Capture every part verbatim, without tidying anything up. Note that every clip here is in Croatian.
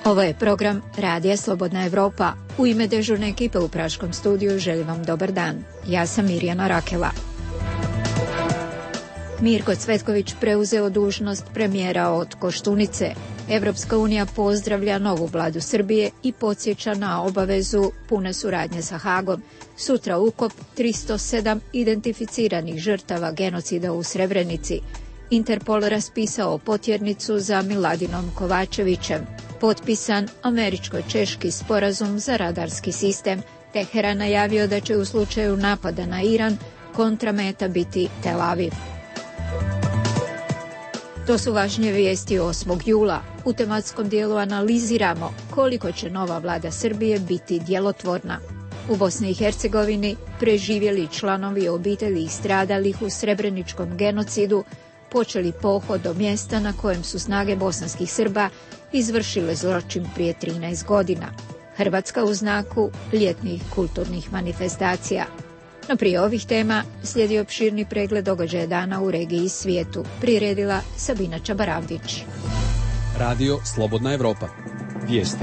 Ovo je program Radija Slobodna Evropa. U ime dežurne ekipe u Praškom studiju želim vam dobar dan. Ja sam Mirjana Rakela. Mirko Cvetković preuzeo dužnost premijera od Koštunice. Evropska unija pozdravlja novu vladu Srbije i podsjeća na obavezu pune suradnje sa Hagom. Sutra ukop tristo sedam identificiranih žrtava genocida u Srebrenici. Interpol raspisao potjernicu za Miladinom Kovačevićem. Potpisan američko-češki sporazum za radarski sistem. Teheran najavio da će u slučaju napada na Iran kontrameta biti Tel Aviv. To su važnije vijesti osmog jula. U tematskom dijelu analiziramo koliko će nova vlada Srbije biti djelotvorna. U Bosni i Hercegovini preživjeli članovi obitelji stradalih u srebreničkom genocidu počeli pohod do mjesta na kojem su snage bosanskih Srba izvršile zločin prije trinaest godina. Hrvatska u znaku ljetnih kulturnih manifestacija. No prije ovih tema slijedi opširni pregled događaja dana u regiji i svijetu. Priredila Sabina Čabaravdić. Radio Slobodna Evropa. Vijesti.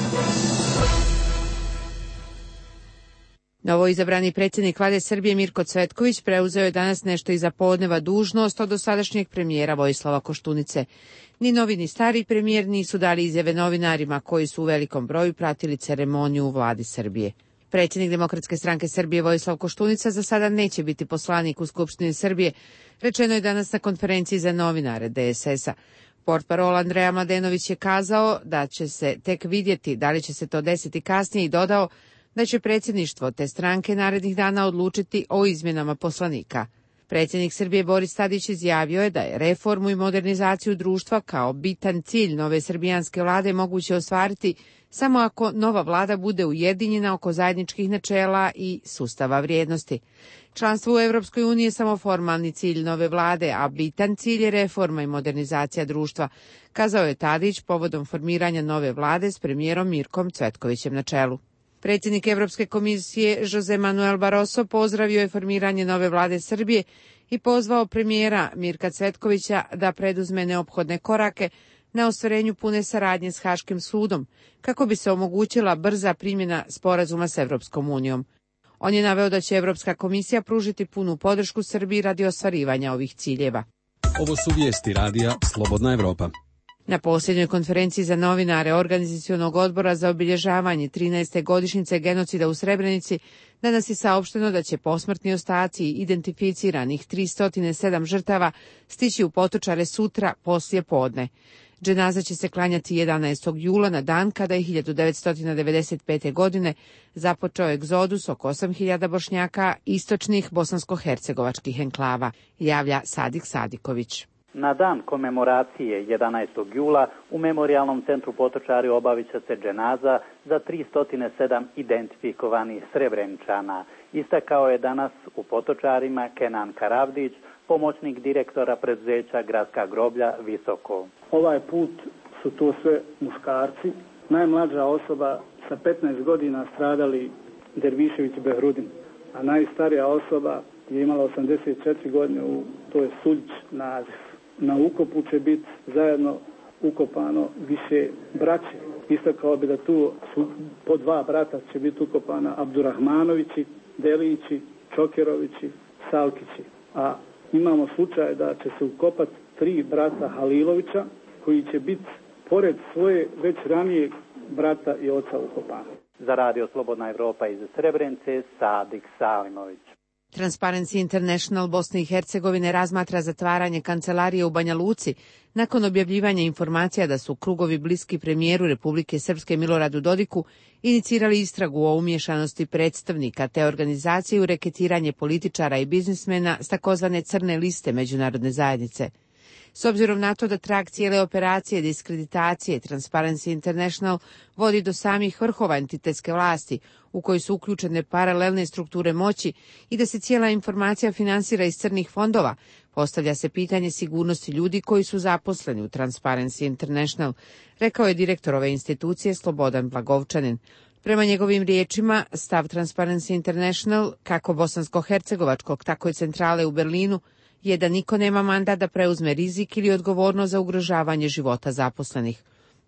Novoizabrani predsjednik vlade Srbije Mirko Cvetković preuzeo je danas nešto iza podneva dužnost od dosadašnjeg premijera Vojislava Koštunice. Ni novi ni stari premijer nisu dali izjave novinarima koji su u velikom broju pratili ceremoniju u vladi Srbije. Predsjednik Demokratske stranke Srbije Vojislav Koštunica za sada neće biti poslanik u Skupštini Srbije, rečeno je danas na konferenciji za novinare de es es a. Portparol Andreja Mladenović je kazao da će se tek vidjeti da li će se to desiti kasnije i dodao da će predsjedništvo te stranke narednih dana odlučiti o izmjenama poslanika. Predsjednik Srbije Boris Tadić izjavio je da je reformu i modernizaciju društva kao bitan cilj nove srbijanske vlade moguće ostvariti samo ako nova vlada bude ujedinjena oko zajedničkih načela i sustava vrijednosti. Članstvo u Evropskoj uniji je samo formalni cilj nove vlade, a bitan cilj je reforma i modernizacija društva, kazao je Tadić povodom formiranja nove vlade s premijerom Mirkom Cvetkovićem na čelu. Predsjednik Evropske komisije Jose Manuel Barroso pozdravio je formiranje nove vlade Srbije i pozvao premijera Mirka Cvetkovića da preduzme neophodne korake na ostvarenju pune saradnje s Haškim sudom, kako bi se omogućila brza primjena sporazuma s Evropskom unijom. On je naveo da će Evropska komisija pružiti punu podršku Srbiji radi ostvarivanja ovih ciljeva. Ovo su vijesti radija Slobodna Evropa. Na posljednjoj konferenciji za novinare Organizacionog odbora za obilježavanje trinaeste godišnjice genocida u Srebrenici danas je saopšteno da će posmrtni ostaci identificiranih tristo sedam žrtava stići u Potočare sutra poslije podne. Dženaza će se klanjati jedanaestog jula na dan kada je hiljadu devetsto devedeset pete. godine započeo egzodus oko osam hiljada Bošnjaka istočnih bosansko-hercegovačkih enklava, javlja Sadik Sadiković. Na dan komemoracije jedanaestog jula u Memorijalnom centru Potočari obavit će se dženaza za tristo sedam identifikovanih Srebreničana. Istakao je danas u Potočarima Kenan Karavdić, pomoćnik direktora preduzeća Gradska groblja Visoko. Ovaj put su to sve muškarci. Najmlađa osoba sa petnaest godina stradali Dervišević Behrudin, a najstarija osoba je imala osamdeset četiri godine, u, to je Suljić naziv. Na ukopu će biti zajedno ukopano više braće. Istakao bi da tu su po dva brata će biti ukopana Abdurahmanovići, Delići, Čokerovići, Salkići. A imamo slučaj da će se ukopati tri brata Halilovića koji će biti pored svoje već ranije brata i oca ukopani. Za Radio Slobodna Evropa iz Srebrenice, Sadik Salimović. Transparency International Bosne i Hercegovine razmatra zatvaranje kancelarije u Banja Luci nakon objavljivanja informacija da su krugovi bliski premijeru Republike Srpske Miloradu Dodiku inicirali istragu o umješanosti predstavnika te organizacije u reketiranje političara i biznismena s takozvane crne liste međunarodne zajednice. S obzirom na to da trag cijele operacije diskreditacije Transparency International vodi do samih vrhova entitetske vlasti, u kojoj su uključene paralelne strukture moći i da se cijela informacija finansira iz crnih fondova, postavlja se pitanje sigurnosti ljudi koji su zaposleni u Transparency International, rekao je direktor ove institucije Slobodan Blagovčanin. Prema njegovim riječima, stav Transparency International, kako bosansko-hercegovačkog, tako i centrale u Berlinu, je da niko nema mandat da preuzme rizik ili odgovornost za ugrožavanje života zaposlenih.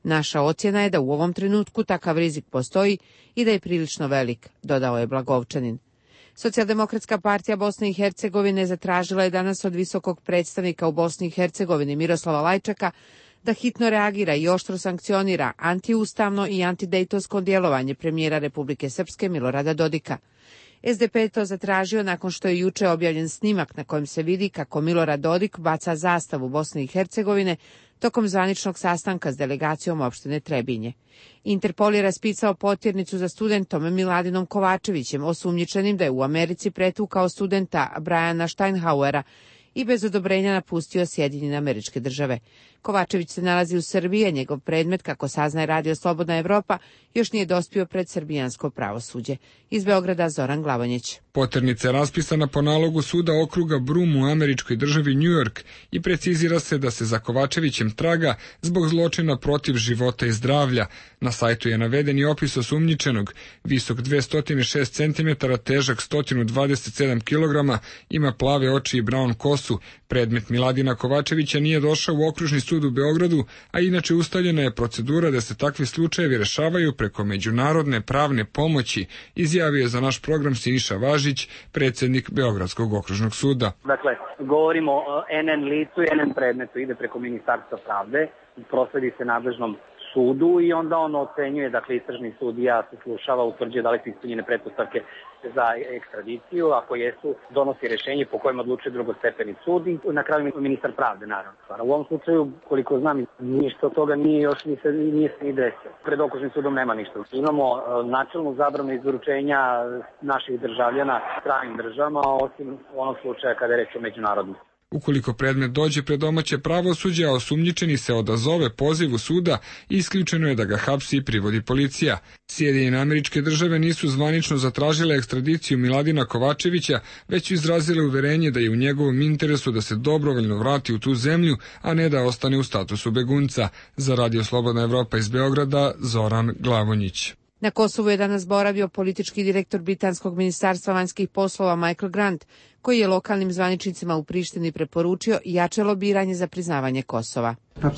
Naša ocjena je da u ovom trenutku takav rizik postoji i da je prilično velik, dodao je Blagovčanin. Socijaldemokratska partija Bosne i Hercegovine zatražila je danas od visokog predstavnika u Bosni i Hercegovini Miroslava Lajčaka da hitno reagira i oštro sankcionira antiustavno i antidejtonsko djelovanje premijera Republike Srpske Milorada Dodika. S D P je to zatražio nakon što je juče objavljen snimak na kojem se vidi kako Milorad Dodik baca zastavu Bosne i Hercegovine tokom zvaničnog sastanka s delegacijom opštine Trebinje. Interpol je raspisao potjernicu za studentom Miladinom Kovačevićem, osumnjičenim da je u Americi pretukao studenta Briana Steinhauera i bez odobrenja napustio Sjedinjene Američke Države. Kovačević se nalazi u Srbiji, a njegov predmet, kako saznaje Radio Slobodna Evropa, još nije dospio pred srbijansko pravosuđe. Iz Beograda Zoran Glavonjić. Poternica je raspisana po nalogu suda okruga Brum u američkoj državi New York i precizira se da se za Kovačevićem traga zbog zločina protiv života i zdravlja. Na sajtu je naveden i opis osumnjičenog, visok dvesta šest centimetara, težak sto dvadeset sedam kilograma, ima plave oči i braun kosu. Predmet Miladina Kovačevića nije došao u okružni sud u Beogradu, a inače ustaljena je procedura da se takvi slučajevi rešavaju preko međunarodne pravne pomoći, izjavio je za naš program Siniša Važić, predsjednik Beogradskog okružnog suda. Dakle, govorimo o en en licu i en en predmetu, ide preko Ministarstva pravde, prosledi se nadležnom sudu i onda on ocenjuje, dakle istražni sudija se slušava, utvrđuje da li su ispunjene pretpostavke za ekstradiciju, ako jesu, donosi rješenje po kojem odlučuje drugostepeni sud i na kraju ministar pravde, naravno. U ovom slučaju, koliko znam, ništa od toga nije još ni se, nije se ni desilo. Pred okružnim sudom nema ništa. Imamo načelnu zabranu izručenja naših državljana stranim državama, osim onog slučaja kada je reč o međunarodnom. Ukoliko predmet dođe pred domaće pravosuđe, a osumnjičeni se odazove pozivu suda, isključeno je da ga hapsi i privodi policija. Sjedinjene Američke Države nisu zvanično zatražile ekstradiciju Miladina Kovačevića, već su izrazile uverenje da je u njegovom interesu da se dobrovoljno vrati u tu zemlju, a ne da ostane u statusu begunca. Za Radio Slobodna Evropa iz Beograda, Zoran Glavonjić. Na Kosovu je danas boravio politički direktor Britanskog ministarstva vanjskih poslova Michael Grant, koji je lokalnim zvaničnicima u Prištini preporučio jače lobiranje za priznavanje Kosova.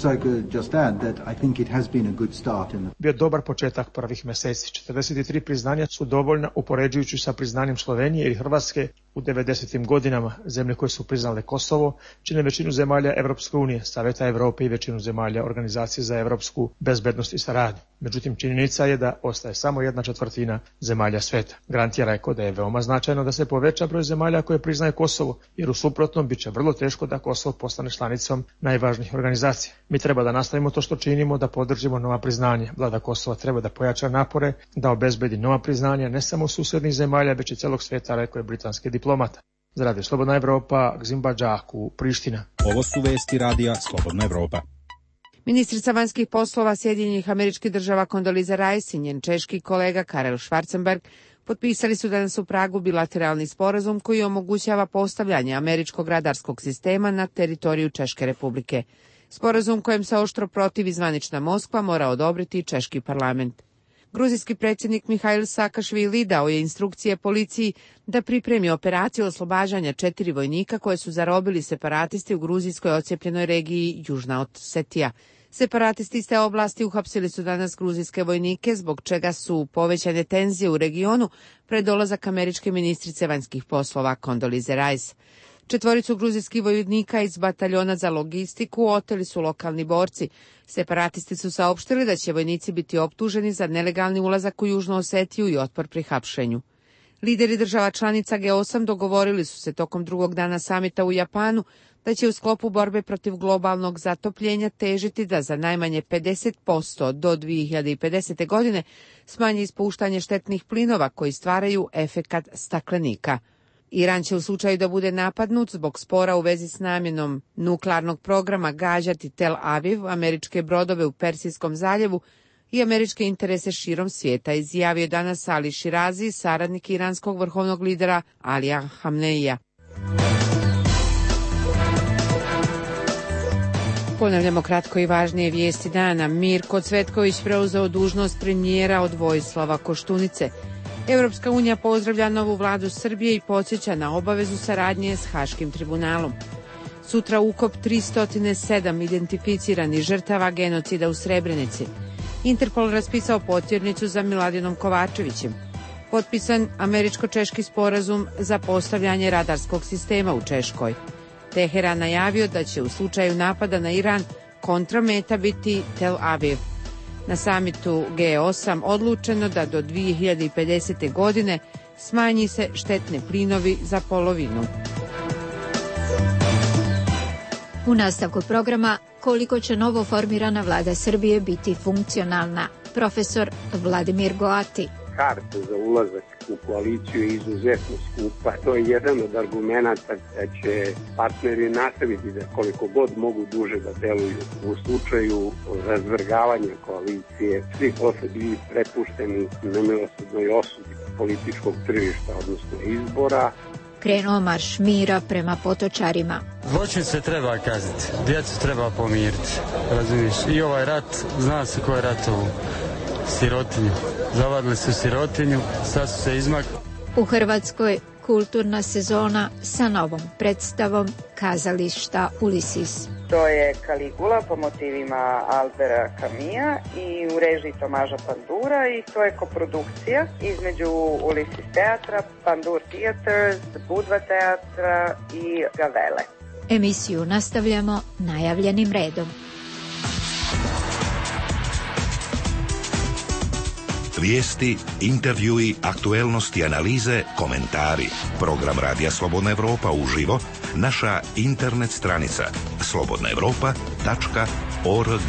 Bio je dobar početak prvih mjeseci. četrdeset tri priznanja su dovoljna upoređujući sa priznanjem Slovenije ili Hrvatske u devedesetim godinama. Zemlje koje su priznale Kosovo čine većinu zemalja Evropske unije, Saveta Evrope i većinu zemalja Organizacije za evropsku bezbednost i saradnju. Međutim, činjenica je da ostaje samo jedna četvrtina zemalja sveta. Grant je rekao da je veoma značajno da se poveća broj zemalja koje priznaje Kosovo, jer u suprotnom bit će vrlo teško da Kosovo postane članicom najvažnijih organizacija. Mi treba da nastavimo to što činimo, da podržimo nova priznanja. Vlada Kosova treba da pojača napore, da obezbedi nova priznanja ne samo susednih zemalja, već i celog sveta, rekao je britanski diplomata. Za Radio Slobodna Evropa, Gzimba Džaku, Priština. Ovo su vesti Radija Slobodna Evropa. Ministrica vanjskih poslova Sjedinjenih Američkih Država Kondoliza Rice i njen češki kolega Karel Schwarzenberg potpisali su danas u Pragu bilateralni sporazum koji omogućava postavljanje američkog radarskog sistema na teritoriju Češke Republike. Sporazum kojem se oštro protivi zvanična Moskva mora odobriti i češki parlament. Gruzijski predsjednik Mihail Saakašvili dao je instrukcije policiji da pripremi operaciju oslobađanja četiri vojnika koje su zarobili separatisti u gruzijskoj odcijepljenoj regiji Južna Osetija. Separatisti iz te oblasti uhapsili su danas gruzijske vojnike, zbog čega su povećane tenzije u regionu pred dolazak američke ministrice vanjskih poslova Kondolize Rice. Četvoricu gruzijskih vojnika iz bataljona za logistiku oteli su lokalni borci. Separatisti su saopštili da će vojnici biti optuženi za nelegalni ulazak u Južnu Osetiju i otpor pri hapšenju. Lideri država članica G osam dogovorili su se tokom drugog dana samita u Japanu da će u sklopu borbe protiv globalnog zatopljenja težiti da za najmanje pedeset posto do dvije hiljade pedesete. godine smanje ispuštanje štetnih plinova koji stvaraju efekat staklenika. Iran će u slučaju da bude napadnut zbog spora u vezi s namjenom nuklearnog programa gađati Tel Aviv, američke brodove u Persijskom zaljevu i američke interese širom svijeta, izjavio danas Ali Širazi, saradnik iranskog vrhovnog lidera Alija Hamneija. Ponavljamo kratko i važnije vijesti dana. Mirko Cvetković preuzeo dužnost premijera od Vojislava Koštunice. Evropska unija pozdravlja novu vladu Srbije i podsjeća na obavezu saradnje s Haškim tribunalom. Sutra ukop tristo sedam identificiranih žrtava genocida u Srebrenici. Interpol raspisao potjernicu za Miladinom Kovačevićem. Potpisan američko-češki sporazum za postavljanje radarskog sistema u Češkoj. Teheran najavio da će u slučaju napada na Iran kontrameta biti Tel Aviv. Na samitu G osam odlučeno da do dve hiljade pedesete. godine smanji se štetne plinovi za polovinu. U nastavku programa koliko će novo formirana vlada Srbije biti funkcionalna. Profesor Vladimir Goati. Karta za ulazak u koaliciju je izuzetno skupa. To je jedan od argumenata da će partneri nastaviti da koliko god mogu duže da deluju. U slučaju razvrgavanja koalicije svi posle bili prepušteni nemilosrdnoj osudi političkog tržišta, odnosno izbora. Krenuo marš mira prema Potočarima. Zločince treba kazniti, djecu treba pomiriti, razumiješ? I ovaj rat, zna se ko je ratovo. Sirotinju. Zavadili su sirotinju, sad su se izmakli. U Hrvatskoj kulturna sezona sa novom predstavom kazališta Ulisis. To je Kaligula po motivima Albera Camusa i u režiji Tomaža Pandura i to je koprodukcija između Ulisis teatra, Pandur Theaters, Budva teatra i Gavele. Emisiju nastavljamo najavljenim redom. Vijesti, intervjui, aktuelnosti, analize, komentari. Program Radija Slobodna Evropa uživo, naša internet stranica slobodna evropa tačka org.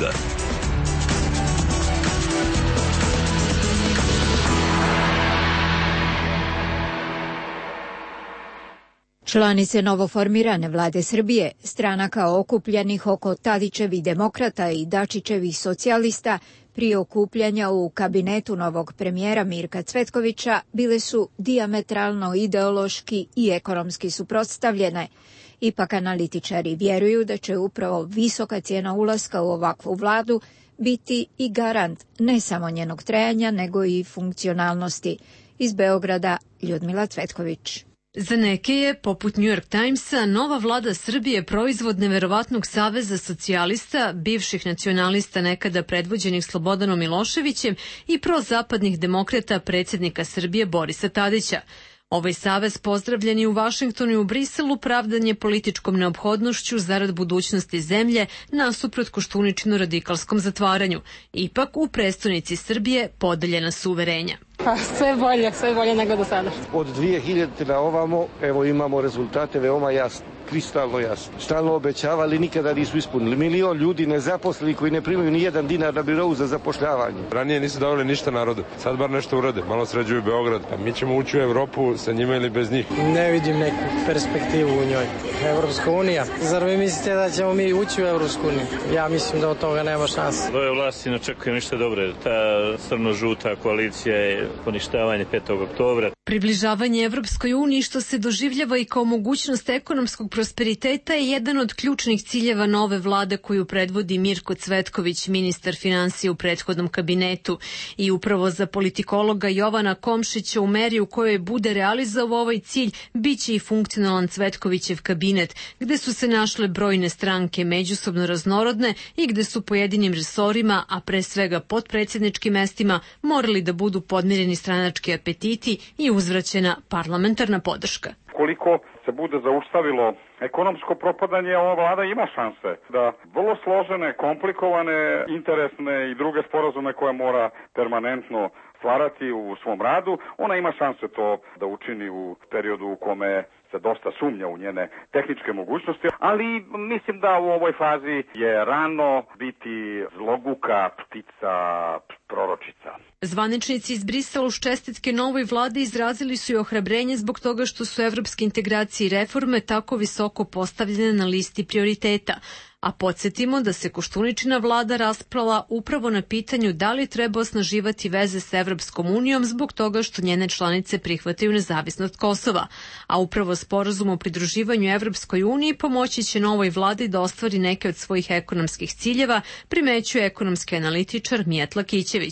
Članice novoformirane vlade Srbije, stranaka okupljenih oko Tadićevih demokrata i Dačićevih socijalista, prije okupljanja u kabinetu novog premijera Mirka Cvetkovića bile su dijametralno ideološki i ekonomski suprotstavljene. Ipak analitičari vjeruju da će upravo visoka cijena ulaska u ovakvu vladu biti i garant ne samo njenog trajanja, nego i funkcionalnosti. Iz Beograda Ljudmila Cvetković. Za neke je, poput New York Timesa, nova vlada Srbije proizvod neverovatnog saveza socijalista, bivših nacionalista nekada predvođenih Slobodanom Miloševićem i prozapadnih demokrata predsjednika Srbije Borisa Tadića. Ovaj savez pozdravljen je u Vašingtonu i u Briselu pravdan je političkom neophodnošću zarad budućnosti zemlje nasuprot Koštuničino-radikalskom zatvaranju. Ipak u prestonici Srbije podeljena su uverenja. Pa sve bolje, sve bolje nego do sada. Od dvije hiljadite na ovamo, evo imamo rezultate veoma jasne, kristalno jasne. Stalno obećavali, nikada nisu ispunili. Milion ljudi nezaposleni koji ne primaju ni jedan dinar na birou za zapošljavanje. Ranije nisu davali ništa narodu, sad bar nešto urade, malo sređuju Beograd. Pa mi ćemo ući u Evropu sa njima ili bez njih. Ne vidim neku perspektivu u njoj. Evropska unija. Zar vi mislite da ćemo mi ući u Evropsku uniju? Ja mislim da od toga nema šanse. Ove vlasti ne očekuju ništa dobro. Ta crno-žuta koalicija je poništavanje petog oktobra. Približavanje Evropskoj uniji, što se doživljava i kao mogućnost ekonomskog prosperiteta, je jedan od ključnih ciljeva nove vlade koju predvodi Mirko Cvetković, ministar finansija u prethodnom kabinetu. I upravo za politikologa Jovana Komšića u meri u kojoj bude realizovao ovaj cilj biće i funkcionalan Cvetkovićev kabinet, gde su se našle brojne stranke međusobno raznorodne i gde su pojedinim resorima, a pre svega potpredsjedničkim mestima, morali da budu podmireni stranački apetiti i uzvraćena parlamentarna podrška. Koliko se bude zaustavilo ekonomsko propadanje, ova vlada ima šanse da vrlo složene, komplikovane, interesne i druge sporazume koje mora permanentno stvarati u svom radu, ona ima šanse to da učini u periodu u kome se dosta sumnja u njene tehničke mogućnosti, ali mislim da u ovoj fazi je rano biti zloguka ptica proročica. Zvaničnici iz Brisela uz čestitke novoj vladi izrazili su i ohrabrenje zbog toga što su evropske integracije i reforme tako visoko postavljene na listi prioriteta. A podsjetimo da se Koštuničina vlada rasprala upravo na pitanju da li treba osnaživati veze s Evropskom unijom zbog toga što njene članice prihvataju nezavisnost Kosova. A upravo sporazum o pridruživanju Evropskoj uniji pomoći će novoj vladi da ostvari neke od svojih ekonomskih ciljeva, primećuje ekonomski analitičar Mijat Lakićević.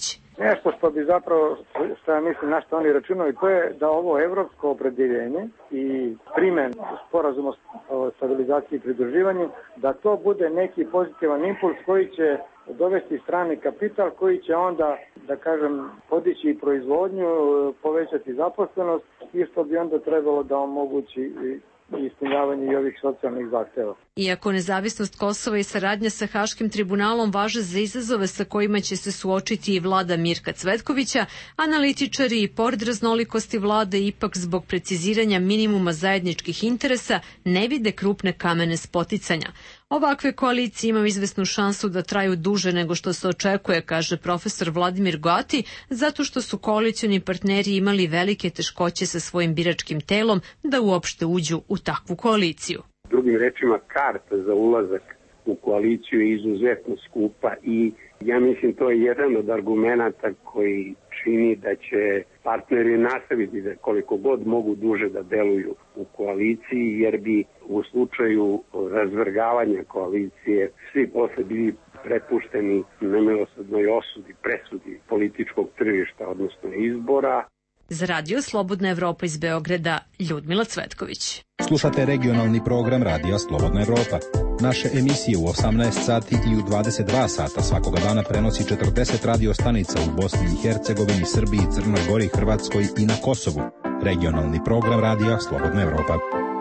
nešto što bi zapravo, što ja mislim na što oni računaju, to je da ovo evropsko opredjeljenje i primen sporazuma o stabilizaciji i pridruživanju, da to bude neki pozitivan impuls koji će dovesti strani kapital, koji će onda, da kažem, podići proizvodnju, povećati zaposlenost i što bi onda trebalo da omogući ispunjavanje i ovih socijalnih zahteva. Iako nezavisnost Kosova i saradnja sa Haškim tribunalom važe za izazove sa kojima će se suočiti i vlada Mirka Cvetkovića, analitičari i pored raznolikosti vlade ipak zbog preciziranja minimuma zajedničkih interesa ne vide krupne kamene spoticanja. Ovakve koalicije imaju izvesnu šansu da traju duže nego što se očekuje, kaže profesor Vladimir Goati, zato što su koalicioni partneri imali velike teškoće sa svojim biračkim telom da uopšte uđu u takvu koaliciju. Drugim rečima, karta za ulazak u koaliciju je izuzetno skupa i ja mislim to je jedan od argumenata koji čini da će partneri nastaviti da koliko god mogu duže da deluju u koaliciji, jer bi u slučaju razvrgavanja koalicije svi posle bili prepušteni nemilosrdnoj osudi, presudi političkog tržišta, odnosno izbora. Za Radio Slobodna Evropa iz Beograda, Ljudmila Cvetković. Slušate regionalni program Radija Slobodna Evropa. Naše emisije u osamnaest sati i u dvadeset dva sata svakoga dana prenosi četrdeset radio stanica u Bosni i Hercegovini, Srbiji, Crnoj Gori, Hrvatskoj i na Kosovu. Regionalni program Radija Slobodna Evropa.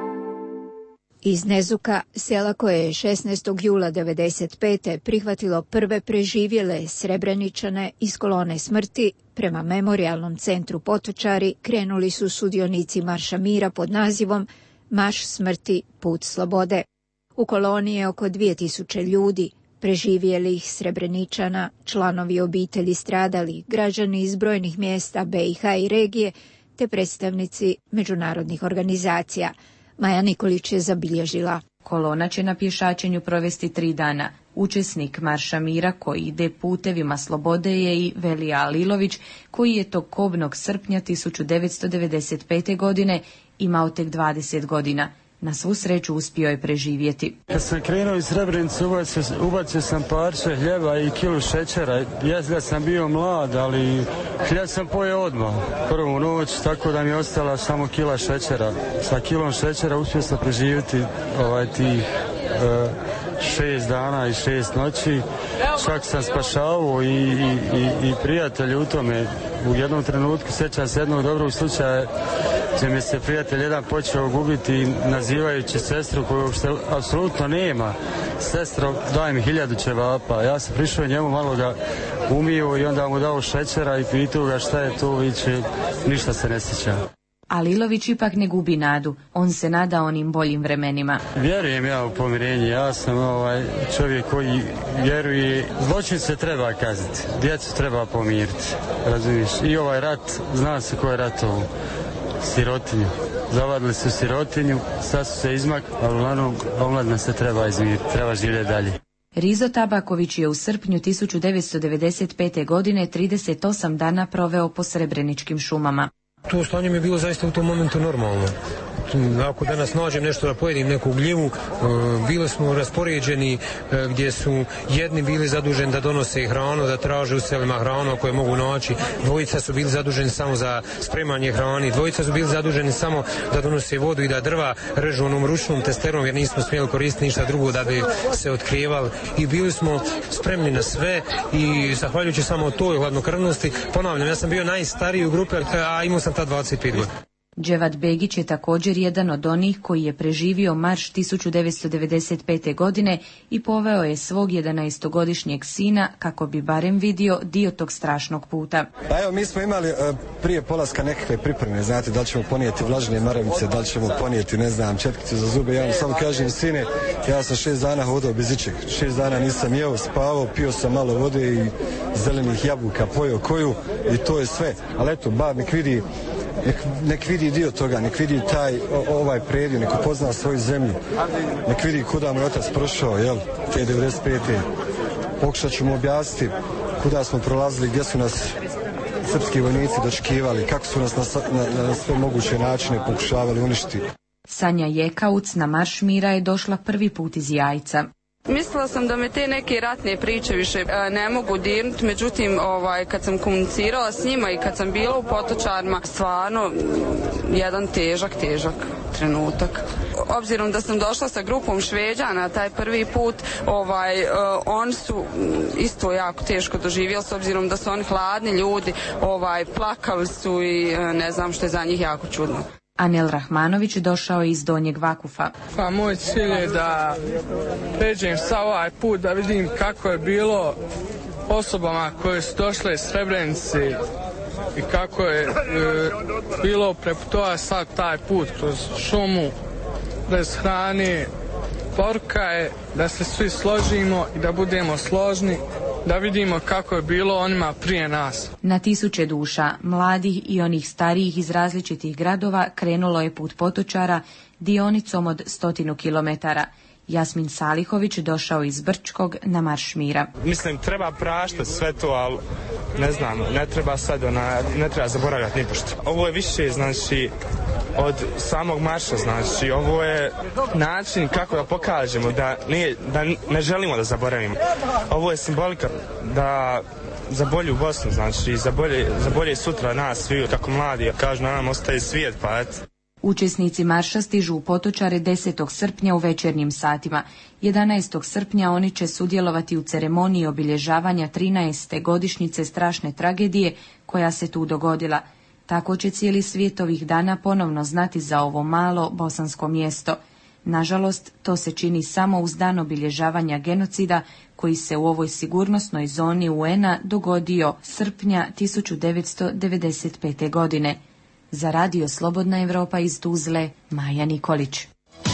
Iz Nezuka, sela koje je šesnaestog jula devedeset pete prihvatilo prve preživjele Srebreničane iz kolone smrti, prema memorijalnom centru Potočari krenuli su sudionici Marša mira pod nazivom Marš smrti, put slobode. U koloni je oko dvije tisuće ljudi, preživjelih Srebreničana, članovi obitelji stradalih, građani iz brojnih mjesta be i ha i regije, te predstavnici međunarodnih organizacija. Maja Nikolić je zabilježila. Kolona će na pješačenju provesti tri dana. Učesnik Marša mira koji ide putevima slobode je i Velija Alilović, koji je tog kobnog srpnja tisuću devetsto devedeset pete. godine imao tek dvadeset godina. Na svu sreću uspio je preživjeti. Kad sam krenuo iz Srebrenice, ubacio, ubacio sam parče hljeba i kilu šećera. Ja da sam bio mlad, ali hljeb sam pojeo odmah prvu noć, tako da mi je ostala samo kila šećera. Sa kilom šećera uspio sam preživjeti ovaj, tih uh, šest dana i šest noći. Čak sam spašavao i, i, i, i prijatelji u tome. U jednom trenutku sjećam se jednog dobrog slučaja gdje mi se prijatelj jedan počeo gubiti nazivajući sestru koju uopšte apsolutno nema. Sestro, daj mi hiljadu ćevapa. Ja sam prišao njemu, malo ga umio i onda mu dao šećera i pitao ga šta je to, viće, ništa se ne sjeća. Alilović ipak ne gubi nadu, on se nada onim boljim vremenima. Vjerujem ja u pomirenje, ja sam ovaj čovjek koji vjeruje, zločin se treba kazniti, djecu treba pomiriti, razumiješ? I ovaj rat, zna se ko je ratovo, sirotinju, zavadili su sirotinju, sad su se izmakli, ali uglavnom omladina se treba izmiriti, treba živjeti dalje. Rizo Tabaković je u srpnju tisuću devetsto devedeset pete. godine trideset osam dana proveo po srebreničkim šumama. To stanje mi je bilo zaista u tom momentu normalno. Ako danas nađem nešto da pojedim, neku gljivu, bili smo raspoređeni gdje su jedni bili zaduženi da donose hranu, da traže u selima hranu koje mogu naći, dvojica su bili zaduženi samo za spremanje hrani, dvojica su bili zaduženi samo da donose vodu i da drva režu onom ručnom testerom jer nismo smjeli koristiti ništa drugo da bi se otkrivali i bili smo spremni na sve i zahvaljujući samo toj hladnokrvnosti, ponavljam, ja sam bio najstariji u grupi, a imao sam ta dvadeset pet godina. Dževat Begić je također jedan od onih koji je preživio marš tisuću devetsto devedeset pete. godine i poveo je svog jedanaestogodišnjeg sina kako bi barem vidio dio tog strašnog puta. Pa evo, mi smo imali uh, prije polaska nekakve pripreme, znate, da li ćemo ponijeti vlažne maravice, da li ćemo ponijeti, ne znam, četkicu za zube. Ja vam samo kažem, sine, ja sam šest dana hodao bez ičeg. Šest dana nisam jeo, spavao, pio sam malo vode i zelenih jabuka, pojeo koju i to je sve. Ali eto, ba, nek vidi Nek, nek vidi dio toga, nek vidi taj o, ovaj predio, nek upozna svoju zemlju, nek vidi kuda moj otac prošao, jel, te devedeset pete. Pokušat ću mu objasniti kuda smo prolazili, gdje su nas srpski vojnici dočekivali, kako su nas na, na, na sve moguće načine pokušavali uništiti. Sanja Jekauc na marš mira je došla prvi put iz Jajca. Mislila sam da me te neke ratne priče više ne mogu dirnuti, međutim ovaj, kad sam komunicirala s njima i kad sam bila u Potočarima, stvarno jedan težak, težak trenutak. Obzirom da sam došla sa grupom Šveđana taj prvi put, ovaj, uh, oni su isto jako teško doživjeli, s obzirom da su oni hladni ljudi, ovaj, plakali su i uh, ne znam što je za njih jako čudno. Anel Rahmanović došao je iz Donjeg Vakufa. Pa moj cilj je da pređem sa ovaj put, da vidim kako je bilo osobama koje su došle iz Srebrenice i kako je e, bilo preputovati sad taj put kroz šumu, bez hrane. Poruka je da se svi složimo i da budemo složni, da vidimo kako je bilo onima prije nas. Na tisuće duša, mladih i onih starijih iz različitih gradova, krenulo je put Potočara dionicom od stotinu kilometara. Jasmin Salihović došao iz Brčkog na Marš mira. Mislim, treba praštati sve to, ali ne znam, ne treba sad ona, ne treba zaboravljati ni pošto. Ovo je više, znači, od samog marša, znači, ovo je način kako da pokažemo da, nije, da ne želimo da zaboravimo. Ovo je simbolika da za bolju Bosnu, znači, za bolje, za bolje sutra nas svi, kako mladi, kažu nam ostaje svijet, pa eto. Učesnici marša stižu u Potočare desetog srpnja u večernjim satima. jedanaestog srpnja oni će sudjelovati u ceremoniji obilježavanja trinaeste godišnjice strašne tragedije koja se tu dogodila. Tako će cijeli svijet ovih dana ponovno znati za ovo malo bosansko mjesto. Nažalost, to se čini samo uz dan obilježavanja genocida koji se u ovoj sigurnosnoj zoni U N A dogodio srpnja tisuću devetsto devedeset pete. godine. Za Radio Slobodna Evropa iz Tuzle, Maja Nikolić.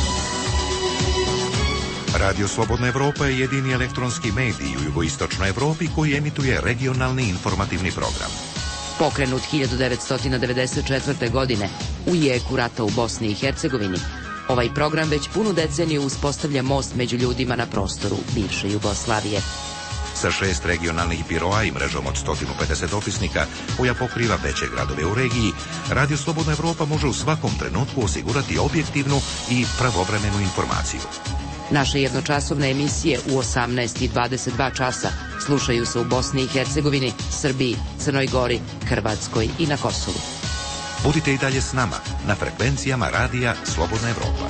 Radio Slobodna Evropa je jedini elektronski medij u jugoistočnoj Evropi koji emituje regionalni informativni program. Pokrenut hiljadu devetsto devedeset četvrte. godine u jeku rata u Bosni i Hercegovini, ovaj program već punu deceniju uspostavlja most među ljudima na prostoru bivše Jugoslavije. Sa šest regionalnih biroa i mrežom od sto pedeset opisnika koja pokriva veće gradove u regiji, Radio Slobodna Evropa može u svakom trenutku osigurati objektivnu i pravovremenu informaciju. Naše jednočasovne emisije u osamnaest i dvadeset dva časa slušaju se u Bosni i Hercegovini, Srbiji, Crnoj Gori, Hrvatskoj i na Kosovu. Budite i dalje s nama na frekvencijama Radija Slobodna Evropa.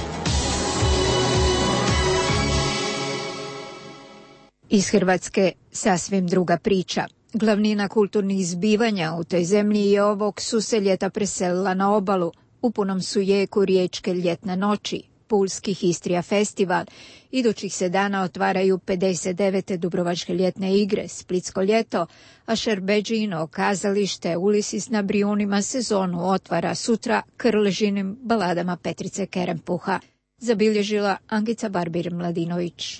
Iz Hrvatske sasvim druga priča. Glavnina kulturnih zbivanja u toj zemlji je ovog su se ljeta preselila na obalu. U punom su jeku riječke ljetne noći. Pulski Histrija festival. Idućih se dana otvaraju pedeset devete Dubrovačke ljetne igre, Splitsko ljeto, a Šerbeđino kazalište Ulisis na Brijunima sezonu otvara sutra Krležinim baladama Petrice Kerempuha. Zabilježila Angica Barbir-Mladinović.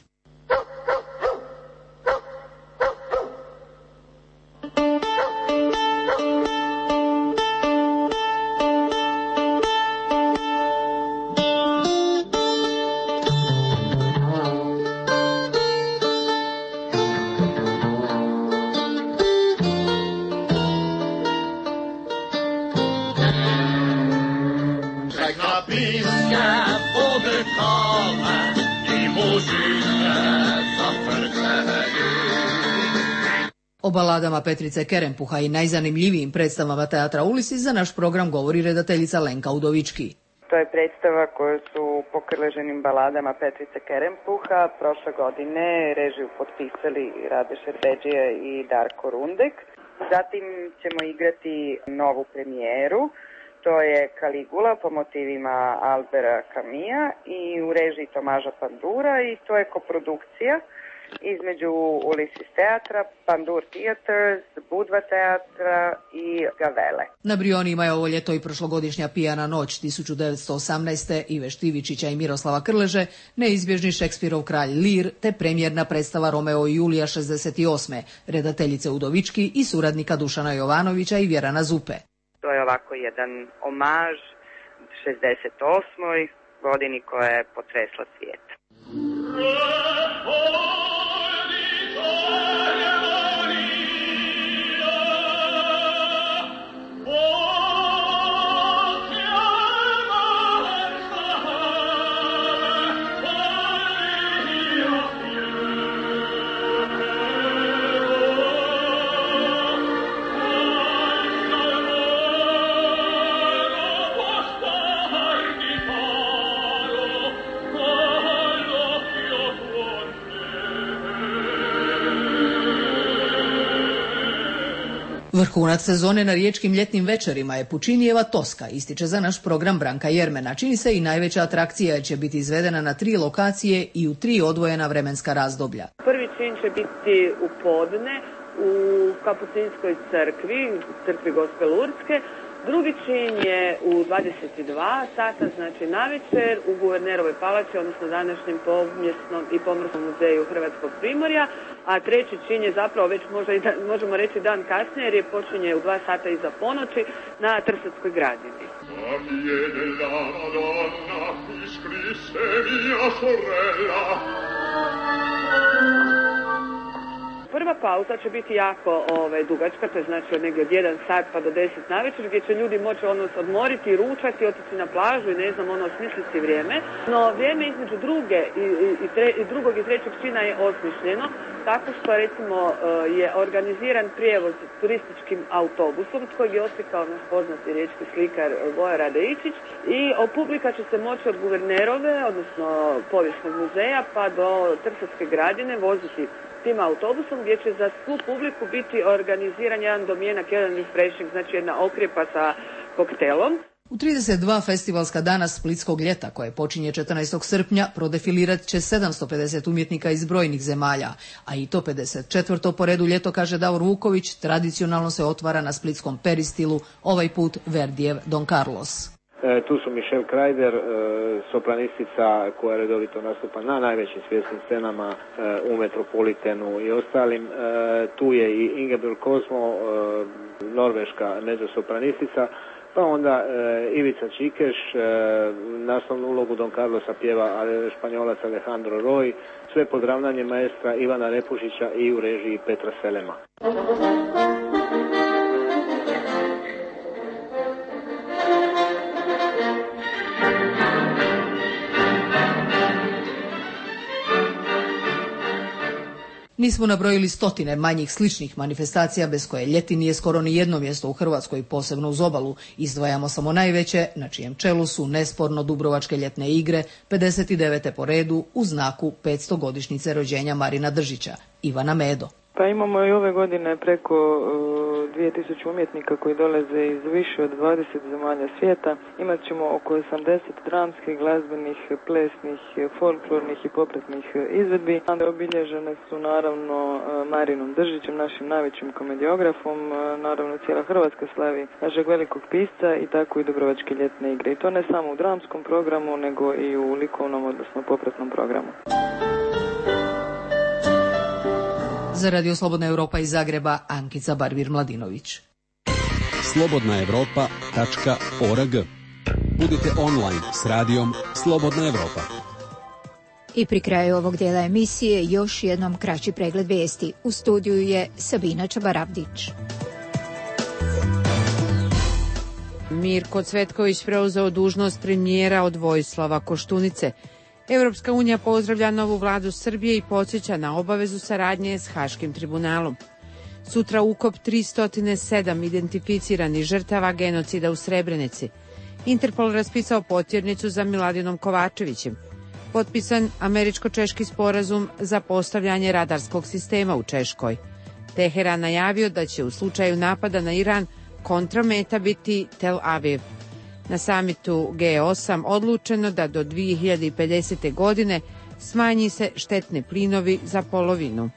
O baladama Petrice Kerempuha i najzanimljivijim predstavama teatra Ulisis za naš program govori redateljica Lenka Udovički. To je predstava koju su po Krležinim baladama Petrice Kerempuha prošle godine režiju potpisali Rade Šerbeđija i Darko Rundek. Zatim ćemo igrati novu premijeru. To je Kaligula po motivima Albera Camija i u režiji Tomaža Pandura i to je koprodukcija između Ulisis teatra, Pandur Theaters, Budva teatra i Gavele. Na Brionima je ovo ljeto i prošlogodišnja Pijana noć tisuću devetsto osamnaeste. Ive Štivičića i Miroslava Krleže, neizbježni Šekspirov kralj Lir, te premijerna predstava Romeo i Julija šezdeset osme. redateljice Udovički i suradnika Dušana Jovanovića i Vjerana Zupe. To je ovako jedan omaž šezdeset osmoj godini koja je potresla svijet. Vrhunac sezone na riječkim ljetnim večerima je Pučinijeva Toska, ističe za naš program Branka Jermena. Čini se i najveća atrakcija će biti izvedena na tri lokacije i u tri odvojena vremenska razdoblja. Prvi čin će biti u podne u Kapucinskoj crkvi, crkvi Gospe Lurdske. Drugi čin je u dvadeset dva sata, znači navečer, u Guvernerovoj palači, odnosno današnjem pomjesnom i pomorskom muzeju Hrvatskog Primorja, a treći čin je zapravo već možda i da, možemo reći dan kasnije, jer je počinje u dva sata iza ponoći na Trsatskoj gradini. Prva pauza će biti jako ove, dugačka, to je znači od negdje od jedan sat pa do deset navečer, gdje će ljudi moći ono odmoriti, ručati, otići na plažu i ne znam, ono smisliti vrijeme. No vrijeme između druge i, i, tre, i drugog i trećeg čina je osmišljeno, tako što recimo je organiziran prijevoz turističkim autobusom, s kojeg je oslikao naš poznati riječki slikar Voja Radeičić, i publika će se moći od Guvernerove, odnosno Povijesnog muzeja, pa do Trsatske gradine voziti tim autobusom, gdje će za svu publiku biti organiziran jedan domjenak, jedan refreshing, znači jedna okrijepa sa koktelom. U trideset dva festivalska dana Splitskog ljeta, koje počinje četrnaestog srpnja, prodefilirat će sedamsto pedeset umjetnika iz brojnih zemalja, a i to pedeset četvrto po redu ljeto, kaže Davor Vuković, tradicionalno se otvara na splitskom peristilu, ovaj put Verdijev Don Carlos. E, tu su Michelle Kreider, e, sopranistica koja redovito nastupa na najvećim svjetskim scenama, e, u Metropolitenu i ostalim. E, tu je i Ingeborg Kozmo, e, norveška mezzosopranistica, pa onda e, Ivica Čikeš, e, naslovnu ulogu Don Carlosa pjeva Španjolac Alejandro Roy, sve pod ravnanjem maestra Ivana Repušića i u režiji Petra Selema. Nismo nabrojili stotine manjih sličnih manifestacija bez koje ljeti nije skoro ni jedno mjesto u Hrvatskoj, posebno uz obalu. Izdvajamo samo najveće, na čijem čelu su nesporno Dubrovačke ljetne igre, pedeset devete po redu, u znaku petsto godišnjice rođenja Marina Držića. Ivana Medo. Pa imamo i ove godine preko uh, dvije tisuće umjetnika koji dolaze iz više od dvadeset zemalja svijeta. Imat ćemo oko osamdeset dramskih, glazbenih, plesnih, folklornih i popretnih izvedbi. Obilježene su naravno uh, Marinom Držićem, našim najvećim komediografom. Uh, naravno cijela Hrvatska slavi našeg velikog pisca i tako i Dubrovačke ljetne igre. I to ne samo u dramskom programu, nego i u likovnom, odnosno popretnom programu. Za Radio Slobodna Europa iz Zagreba, Ankica Barvir-Mladinović. slobodna europa tačka org. Budite online s radijom Slobodna Europa. I pri kraju ovog dijela emisije još jednom kraći pregled vijesti. U studiju je Sabina Čabaravdić. Mirko Cvetković preuzeo dužnost premijera od Vojislava Koštunice. Europska unija pozdravlja novu vladu Srbije i podsjeća na obavezu saradnje s Haškim tribunalom. Sutra ukop tristo sedam identificiranih žrtava genocida u Srebrenici. Interpol raspisao potjernicu za Miladinom Kovačevićem. Potpisan američko-češki sporazum za postavljanje radarskog sistema u Češkoj. Teheran najavio da će u slučaju napada na Iran kontrameta biti Tel Aviv. Na samitu G osam odlučeno da do dvije hiljade pedesete. godine smanji se štetni plinovi za polovinu.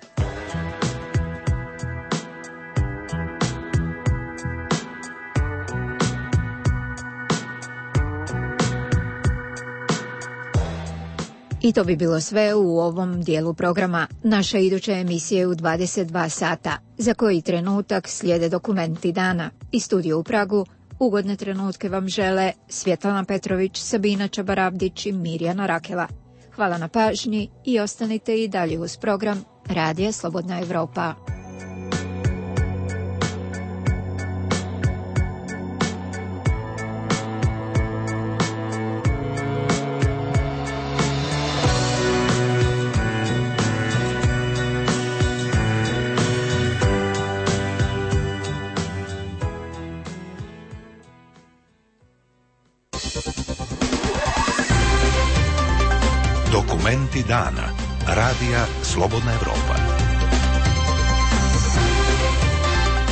I to bi bilo sve u ovom dijelu programa. Naša iduća emisija je u dvadeset dva sata, za koji trenutak slijede dokumenti dana. I studio u Pragu ugodne trenutke vam žele Svjetlana Petrović, Sabina Čabaravdić i Mirjana Rakela. Hvala na pažnji i ostanite i dalje uz program Radija Slobodna Europa. Dokumenti dana. Radija Slobodna Europa.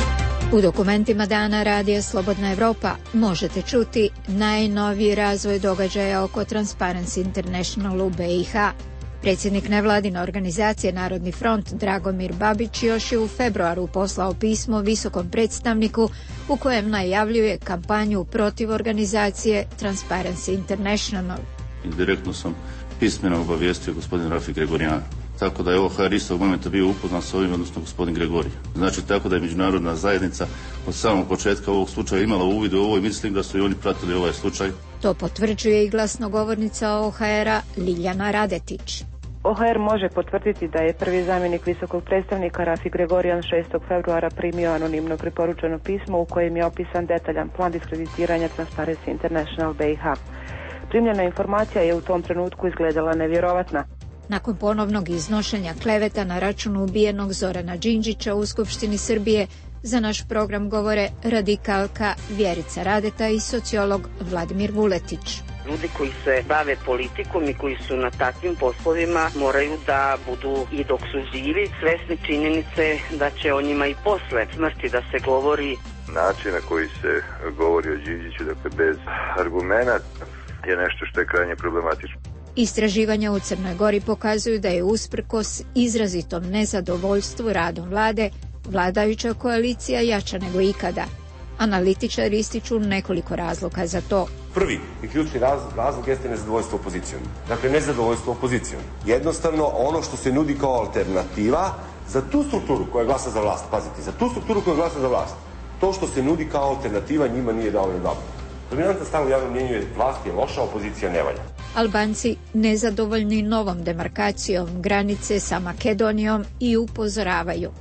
U dokumentima dana Radija Slobodna Evropa možete čuti najnoviji razvoj događaja oko Transparency International u B i H. Predsjednik nevladine organizacije Narodni front Dragomir Babić još je u februaru poslao pismo visokom predstavniku u kojem najavljuje kampanju protiv organizacije Transparency International. Indirektno sam pismeno obavijestio gospodin Rafi Gregorijan. Tako da je O H R istog momenta bio upoznan s ovim, odnosno gospodin Gregorij. Znači tako da je međunarodna zajednica od samog početka ovog slučaja imala uvid u ovo i mislim da su i oni pratili ovaj slučaj. To potvrđuje i glasnogovornica O H R-a Liljana Radetić. O H R može potvrditi da je prvi zamjenik visokog predstavnika Rafi Gregorijan šestog februara primio anonimno preporučeno pismo u kojem je opisan detaljan plan diskreditiranja Transparency International B i H. Primljena informacija je u tom trenutku izgledala nevjerovatna. Nakon ponovnog iznošenja kleveta na račun ubijenog Zorana Đinđića u Skupštini Srbije, za naš program govore radikalka Vjerica Radeta i sociolog Vladimir Vuletić. Ljudi koji se bave politikom i koji su na takvim poslovima moraju da budu i dok su živi svesni činjenice da će o njima i posle smrti da se govori. Način na koji se govori o Đinđiću, dakle bez argumenata, je nešto što je krajnje problematično. Istraživanja u Crnoj Gori pokazuju da je usprkos izrazitom nezadovoljstvu radom vlade, vladajuća koalicija jača nego ikada. Analitičari ističu nekoliko razloga za to. Prvi i ključni razlog, razlog jeste nezadovoljstvo opozicijom. Dakle, nezadovoljstvo opozicijom. Jednostavno, ono što se nudi kao alternativa za tu strukturu koja glasa za vlast, pazite, za tu strukturu koja glasa za vlast, to što se nudi kao alternativa njima nije dovoljno dobro. Dominantna stav u javnom mnjenju je vlast je loša, opozicija ne valja. Albanci nezadovoljni novom demarkacijom granice sa Makedonijom i upozoravaju.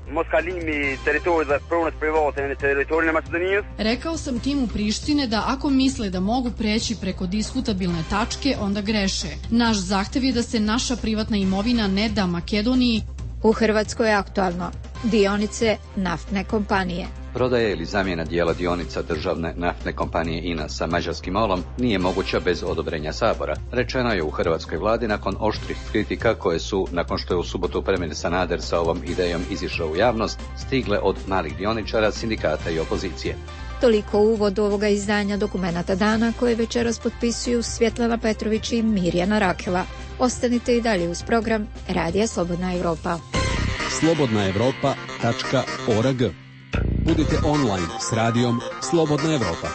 Rekao sam timu Prištine da ako misle da mogu preći preko diskutabilne tačke, onda greše. Naš zahtev je da se naša privatna imovina ne da Makedoniji. U Hrvatskoj je aktualno dionice naftne kompanije. Prodaja ili zamjena dijela dionica državne naftne kompanije I N A sa mađarskim MOL-om nije moguća bez odobrenja Sabora, rečeno je u hrvatskoj vladi nakon oštrih kritika koje su, nakon što je u subotu premijer Sanader sa ovom idejom izišao u javnost, stigle od malih dioničara, sindikata i opozicije. Toliko uvod ovoga izdanja Dokumenata dana koje večeras potpisuju Svjetlana Petrović i Mirjana Rakela. Ostanite i dalje uz program Radija Slobodna Evropa. slobodna evropa tačka org. Budite online s radijom Slobodna Evropa.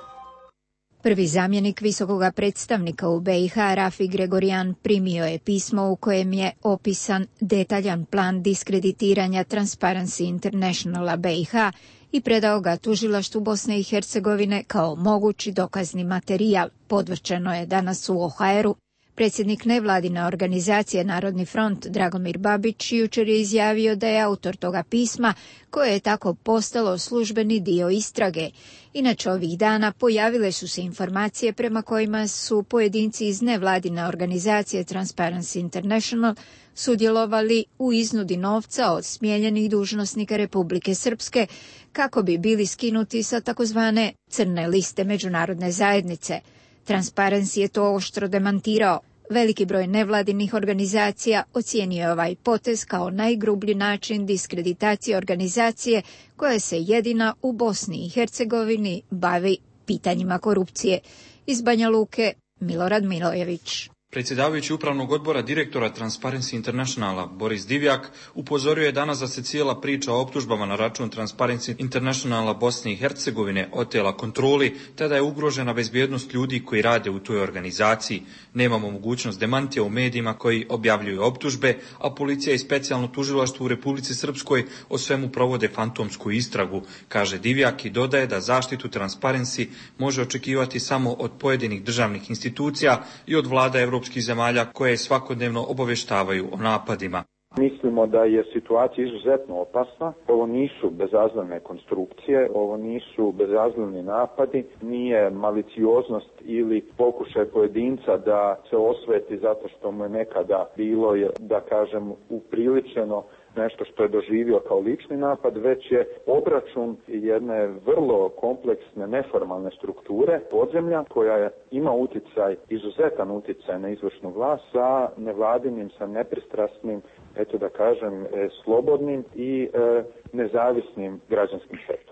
Prvi zamjenik visokoga predstavnika u B i H Rafi Gregorijan primio je pismo u kojem je opisan detaljan plan diskreditiranja Transparency Internationala B i H i predao ga tužilaštvu Bosne i Hercegovine kao mogući dokazni materijal, podvrčeno je danas u O H R-u. Predsjednik nevladine organizacije Narodni front Dragomir Babić jučer je izjavio da je autor toga pisma, koje je tako postalo službeni dio istrage. Inače, ovih dana pojavile su se informacije prema kojima su pojedinci iz nevladine organizacije Transparency International sudjelovali u iznudi novca od smijenjenih dužnosnika Republike Srpske kako bi bili skinuti sa takozvane crne liste međunarodne zajednice. Transparency je to oštro demantirao. Veliki broj nevladinih organizacija ocijenio je ovaj potez kao najgrublji način diskreditacije organizacije koja se jedina u Bosni i Hercegovini bavi pitanjima korupcije. Iz Banja Luke, Milorad Milojević. Predsjedavajući upravnog odbora direktora Transparency Internationala Boris Divjak upozorio je danas da se cijela priča o optužbama na račun Transparency Internationala Bosne i Hercegovine otela kontroli, te da je ugrožena bezbjednost ljudi koji rade u toj organizaciji. Nemamo mogućnost demantija u medijima koji objavljuju optužbe, a policija i specijalno tužilaštvo u Republici Srpskoj o svemu provode fantomsku istragu, kaže Divjak i dodaje da zaštitu Transparency može očekivati samo od pojedinih državnih institucija i od vlada Evropske zemalja koje svakodnevno obavještavaju o napadima. Mislimo da je situacija izuzetno opasna. Ovo nisu bezazlene konstrukcije, ovo nisu bezazleni napadi, nije malicioznost ili pokušaj pojedinca da se osveti zato što mu je nekada bilo, da kažem, upriličeno nešto što je doživio kao lični napad, već je obračun jedne vrlo kompleksne neformalne strukture podzemlja koja ima uticaj, izuzetan uticaj na izvršnu vlast sa nevladinim, sa nepristrasnim, eto da kažem, slobodnim i e, nezavisnim građanskim sektorom.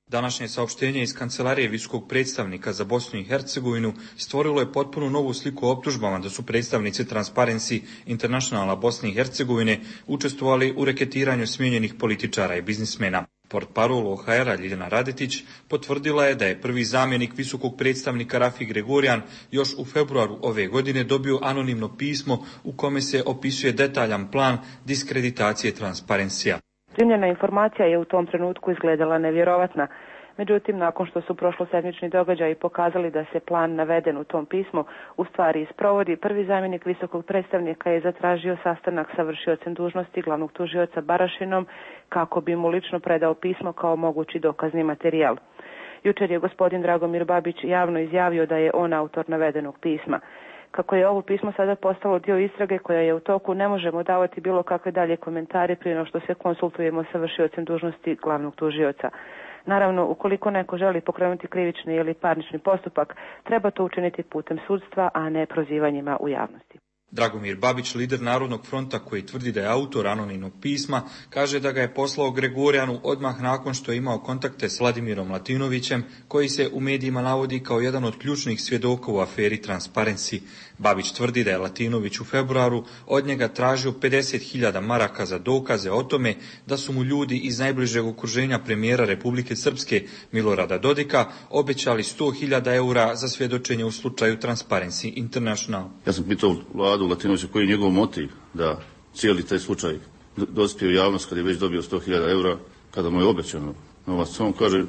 Današnje saopštenje iz kancelarije visokog predstavnika za Bosnu i Hercegovinu stvorilo je potpuno novu sliku o optužbama da su predstavnici Transparency Internationala Bosne i Hercegovine učestvovali u reketiranju smijenjenih političara i biznismena. Portparol O H R-a Ljiljana Radetić potvrdila je da je prvi zamjenik visokog predstavnika Rafi Gregorijan još u februaru ove godine dobio anonimno pismo u kome se opisuje detaljan plan diskreditacije Transparencija. Primljena informacija je u tom trenutku izgledala nevjerovatna. Međutim, nakon što su prošlosedmični događaji pokazali da se plan naveden u tom pismu u stvari isprovodi, prvi zamjenik visokog predstavnika je zatražio sastanak sa vršiocem dužnosti glavnog tužioca Barašinom kako bi mu lično predao pismo kao mogući dokazni materijal. Jučer je gospodin Dragomir Babić javno izjavio da je on autor navedenog pisma. Kako je ovo pismo sada postalo dio istrage koja je u toku, ne možemo davati bilo kakve dalje komentare prije no što se konsultujemo sa vršiocem dužnosti glavnog tužioca. Naravno, ukoliko neko želi pokrenuti krivični ili parnični postupak, treba to učiniti putem sudstva, a ne prozivanjima u javnosti. Dragomir Babić, lider Narodnog fronta koji tvrdi da je autor anonimnog pisma, kaže da ga je poslao Gregorijanu odmah nakon što je imao kontakte s Vladimirom Latinovićem, koji se u medijima navodi kao jedan od ključnih svjedoka u aferi Transparency. Babić tvrdi da je Latinović u februaru od njega tražio pedeset hiljada maraka za dokaze o tome da su mu ljudi iz najbližeg okruženja premijera Republike Srpske Milorada Dodika obećali sto hiljada eura za svjedočenje u slučaju Transparency International. Ja sam pitao Vladu Latinovića koji je njegov motiv da cijeli taj slučaj dospije u javnost kad je već dobio sto hiljada eura, kada mu je obećano novac. On kaže,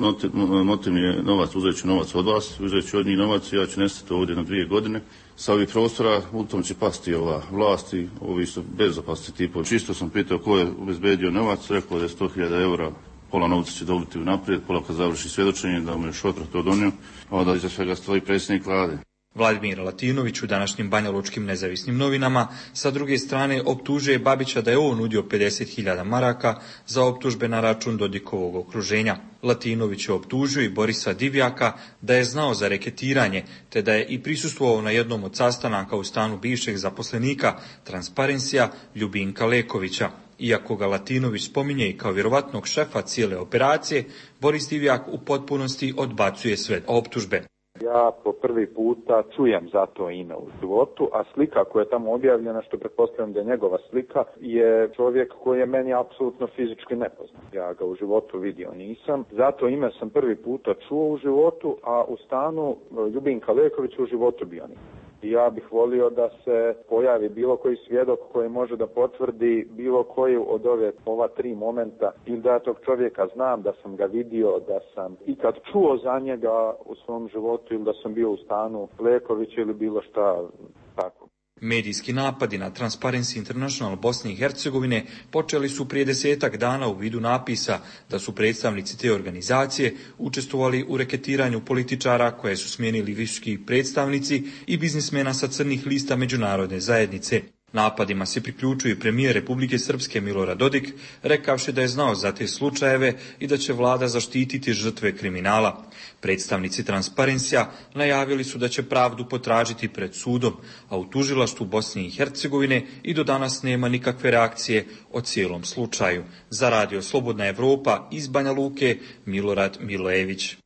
motiv mi je novac, uzet ću novac od vas, uzet ću od njih novac i ja ću nestati ovdje na dvije godine. Sa ovih prostora u tom će pasti ova vlast i ovi su bezopasni tipovi. Čisto sam pitao ko je obezbedio novac, rekao da je sto hiljada eura, pola novca će dobiti unaprijed, pola kad završi svjedočenje, da mu je šotra to donio, a onda iza svega stoji predsjednik vlade. Vladimir Latinović u današnjim banjalučkim nezavisnim novinama sa druge strane optužuje Babića da je on nudio pedeset hiljada maraka za optužbe na račun Dodikovog okruženja. Latinović je optužio i Borisa Divjaka da je znao za reketiranje, te da je i prisustvovao na jednom od sastanaka u stanu bivšeg zaposlenika Transparencija Ljubinka Lekovića. Iako ga Latinović spominje i kao vjerovatnog šefa cijele operacije, Boris Divjak u potpunosti odbacuje sve optužbe. Ja po prvi puta čujem za to ime u životu, a slika koja je tamo objavljena, što pretpostavljam da je njegova slika, je čovjek koji je meni apsolutno fizički nepoznat. Ja ga u životu vidio nisam, zato ime sam prvi puta čuo u životu, a u stanu Ljubinka Leković u životu bio nisam. Ja bih volio da se pojavi bilo koji svjedok koji može da potvrdi bilo koju od ove ova tri momenta, ili da tog čovjeka znam, da sam ga vidio, da sam ikad čuo za njega u svom životu ili da sam bio u stanu Lekovića ili bilo šta tako. Medijski napadi na Transparency International Bosne i Hercegovine počeli su prije desetak dana u vidu napisa da su predstavnici te organizacije učestvovali u reketiranju političara koje su smijenili visoki predstavnici i biznismena sa crnih lista međunarodne zajednice. Napadima se priključuje i premijer Republike Srpske Milorad Dodik, rekavši da je znao za te slučajeve i da će vlada zaštititi žrtve kriminala. Predstavnici Transparencija najavili su da će pravdu potražiti pred sudom, a u tužilaštvu Bosne i Hercegovine i do danas nema nikakve reakcije o cijelom slučaju. Za Radio Slobodna Evropa iz Banja Luke, Milorad Milojević.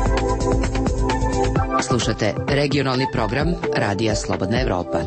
Slušate regionalni program Radija Slobodna Evropa.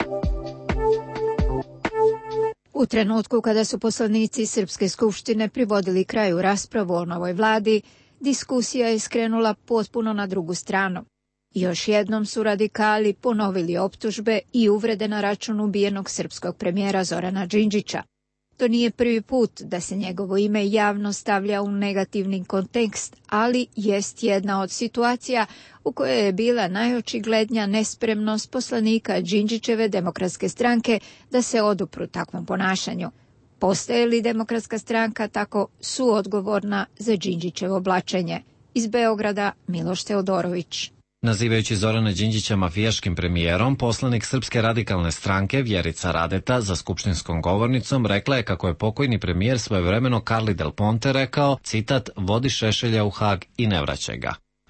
U trenutku kada su poslanici Srpske skupštine privodili kraju raspravu o novoj vladi, diskusija je skrenula potpuno na drugu stranu. Još jednom su radikali ponovili optužbe i uvrede na račun ubijenog srpskog premijera Zorana Đinđića. To nije prvi put da se njegovo ime javno stavlja u negativni kontekst, ali jest jedna od situacija u kojoj je bila najočiglednija nespremnost poslanika Đinđićeve demokratske stranke da se odupru takvom ponašanju. Postaje li demokratska stranka tako suodgovorna za Đinđićevo blačenje? Iz Beograda Miloš Teodorović. Nazivajući Zorana Đinđića mafijaškim premijerom, poslanik Srpske radikalne stranke Vjerica Radeta za skupštinskom govornicom rekla je kako je pokojni premijer svojevremeno Carli Del Ponte rekao, citat, vodi Šešelja u Hag i ne vraćaj ga.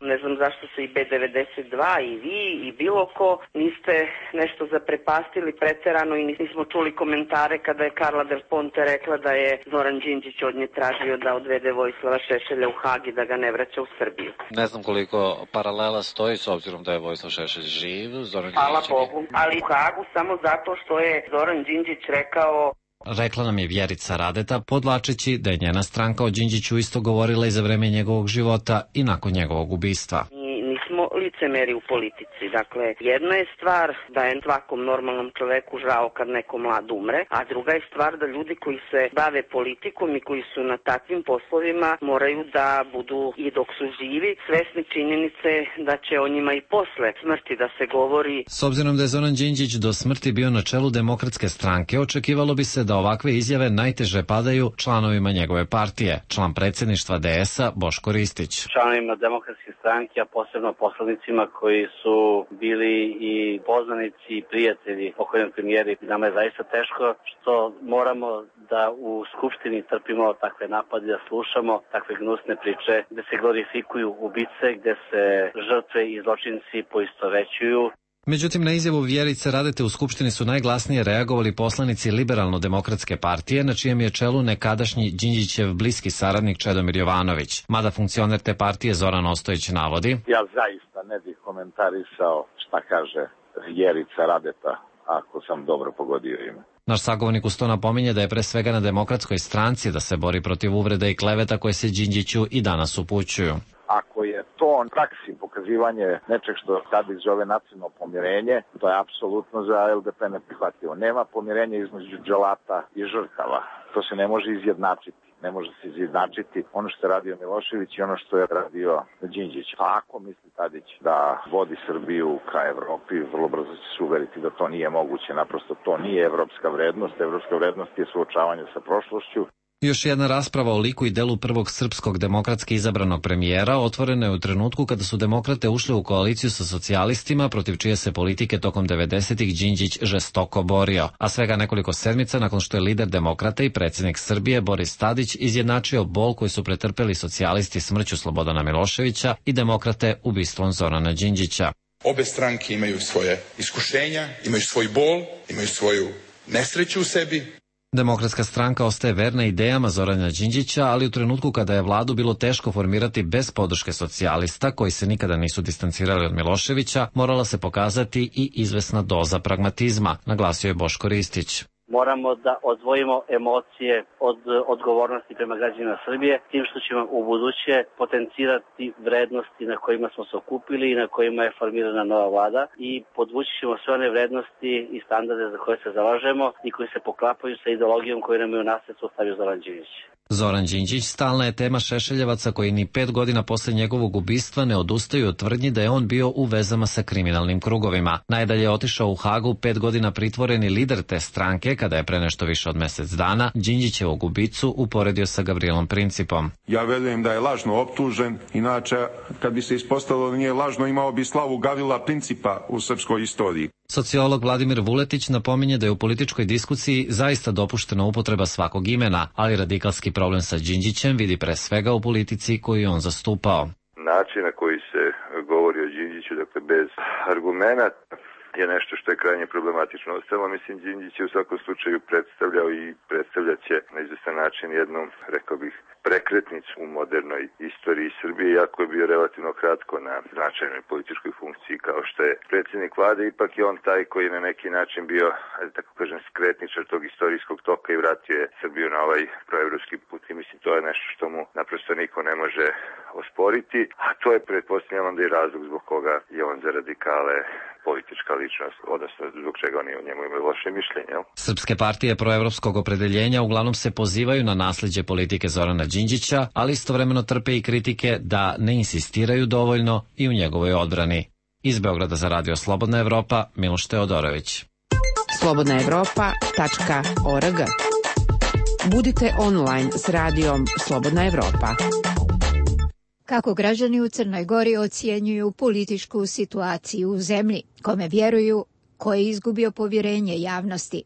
Ne znam zašto se i B devedeset dva i vi i bilo ko niste nešto zaprepastili preterano i nismo čuli komentare kada je Carla Del Ponte rekla da je Zoran Đinđić od nje tražio da odvede Vojislava Šešelja u Hag i da ga ne vraća u Srbiju. Ne znam koliko paralela stoji s obzirom da je Vojislav Šešelj živ. Zoran Hvala Đinđić... Bogu, ali u Hagu samo zato što je Zoran Đinđić rekao... Rekla nam je Vjerica Radeta, podvlačeći da je njena stranka o Đinđiću isto govorila i za vreme njegovog života i nakon njegovog ubistva. Nismo licemeri u politici. Dakle, jedna je stvar da je svakom normalnom čoveku žao kad neko mlad umre, a druga je stvar da ljudi koji se bave politikom i koji su na takvim poslovima moraju da budu i dok su živi svesni činjenice da će o njima i posle smrti da se govori. S obzirom da je Zoran Đinđić do smrti bio na čelu Demokratske stranke, očekivalo bi se da ovakve izjave najteže padaju članovima njegove partije, član predsjedništva D S-a Boško Ristić. Članovima Demokratske stranke, a posebno poslanicima koji su bili i poznanici i prijatelji pokojnog premijera. Nama je zaista teško što moramo da u Skupštini trpimo takve napade, da slušamo takve gnusne priče, gde se glorifikuju ubice, gde se žrtve i zločinci poistovećuju. Međutim, na izjavu Vjerice Radete u Skupštini su najglasnije reagovali poslanici Liberalno-demokratske partije, na čijem je čelu nekadašnji Đinđićev bliski saradnik Čedomir Jovanović. Mada funkcioner te partije Zoran Ostojić navodi: Ja zaista ne bih komentarisao šta kaže Vjerica Radeta, ako sam dobro pogodio ime. Naš sagovornik uz to napominje da je pre svega na Demokratskoj stranci da se bori protiv uvreda i kleveta koje se Đinđiću i danas upućuju. Ako je to on praksi pokazivanje nečeg što Tadić zove nacionalno pomirenje, to je apsolutno za L D P neprihvatljivo. Nema pomirenja između dželata i žrtava. To se ne može izjednačiti. Ne može se izjednačiti ono što je radio Milošević i ono što je radio Đinđić. A ako misli Tadić da vodi Srbiju ka Evropi, vrlo brzo će se uveriti da to nije moguće. Naprosto to nije evropska vrednost. Evropska vrednost je suočavanje sa prošlošću. Još jedna rasprava o liku i delu prvog srpskog demokratski izabranog premijera otvorena je u trenutku kada su demokrate ušle u koaliciju sa socijalistima, protiv čije se politike tokom devedesetih Đinđić žestoko borio. A svega nekoliko sedmica nakon što je lider demokrata i predsjednik Srbije Boris Tadić izjednačio bol koji su pretrpeli socijalisti smrću Slobodana Miloševića i demokrate ubistvom Zorana Đinđića. Obe stranke imaju svoje iskušenja, imaju svoj bol, imaju svoju nesreću u sebi. Demokratska stranka ostaje verna idejama Zorana Đinđića, ali u trenutku kada je vladu bilo teško formirati bez podrške socijalista, koji se nikada nisu distancirali od Miloševića, morala se pokazati i izvesna doza pragmatizma, naglasio je Boško Ristić. Moramo da odvojimo emocije od odgovornosti prema građanima Srbije, tim što ćemo u buduće potencirati vrednosti na kojima smo se okupili i na kojima je formirana nova vlada i podvući ćemo sve one vrednosti i standarde za koje se zalažemo i koji se poklapaju sa ideologijom koju nam je u nasljedstvo stavio Zoran Đinđić. Zoran Đinđić stalna je tema Šešeljevaca koji ni pet godina posle njegovog ubistva ne odustaju od tvrdnji da je on bio u vezama sa kriminalnim krugovima. Najdalje je otišao u Hagu pet godina pritvoreni lider te stranke kada je pre nešto više od mesec dana Đinđićevog ubicu uporedio sa Gavrilom Principom. Ja verujem da je lažno optužen, inače kad bi se ispostavilo da nije lažno imao bi slavu Gavrila Principa u srpskoj istoriji. Sociolog Vladimir Vuletić napominje da je u političkoj diskusiji zaista dopuštena upotreba svakog imena, ali radikalski problem sa Đinđićem vidi pre svega u politici koju je on zastupao. Način na koji se govori o Đinđiću, dakle bez argumenata, je nešto što je krajnje problematično. Samo mislim, Đinđić je u svakom slučaju predstavljao i predstavljat će na izvestan način jednu, rekao bih, prekretnicu u modernoj istoriji Srbije, iako je bio relativno kratko na značajnoj političkoj funkciji kao što je predsjednik vlade, ipak je on taj koji je na neki način bio, tako kažem, skretničar tog istorijskog toka i vratio je Srbiju na ovaj proevropski put i mislim to je nešto što mu naprosto niko ne može osporiti, a to je pretpostavljam onda i razlog zbog koga je on za radikale politička ličnost, odnosno zbog čega oni o njemu imaju loše mišljenje. Srpske partije proevropskog opredeljenja uglavnom se pozivaju na nasljeđe politike Zorana Đinđića, ali istovremeno trpe i kritike da ne insistiraju dovoljno i u njegovoj odbrani. Iz Beograda za Radio Slobodna Evropa, Miloš Teodorović. slobodna evropa tačka org. Budite online s radijom Slobodna Evropa. Kako građani u Crnoj Gori ocjenjuju političku situaciju u zemlji, kome vjeruju, ko je izgubio povjerenje javnosti.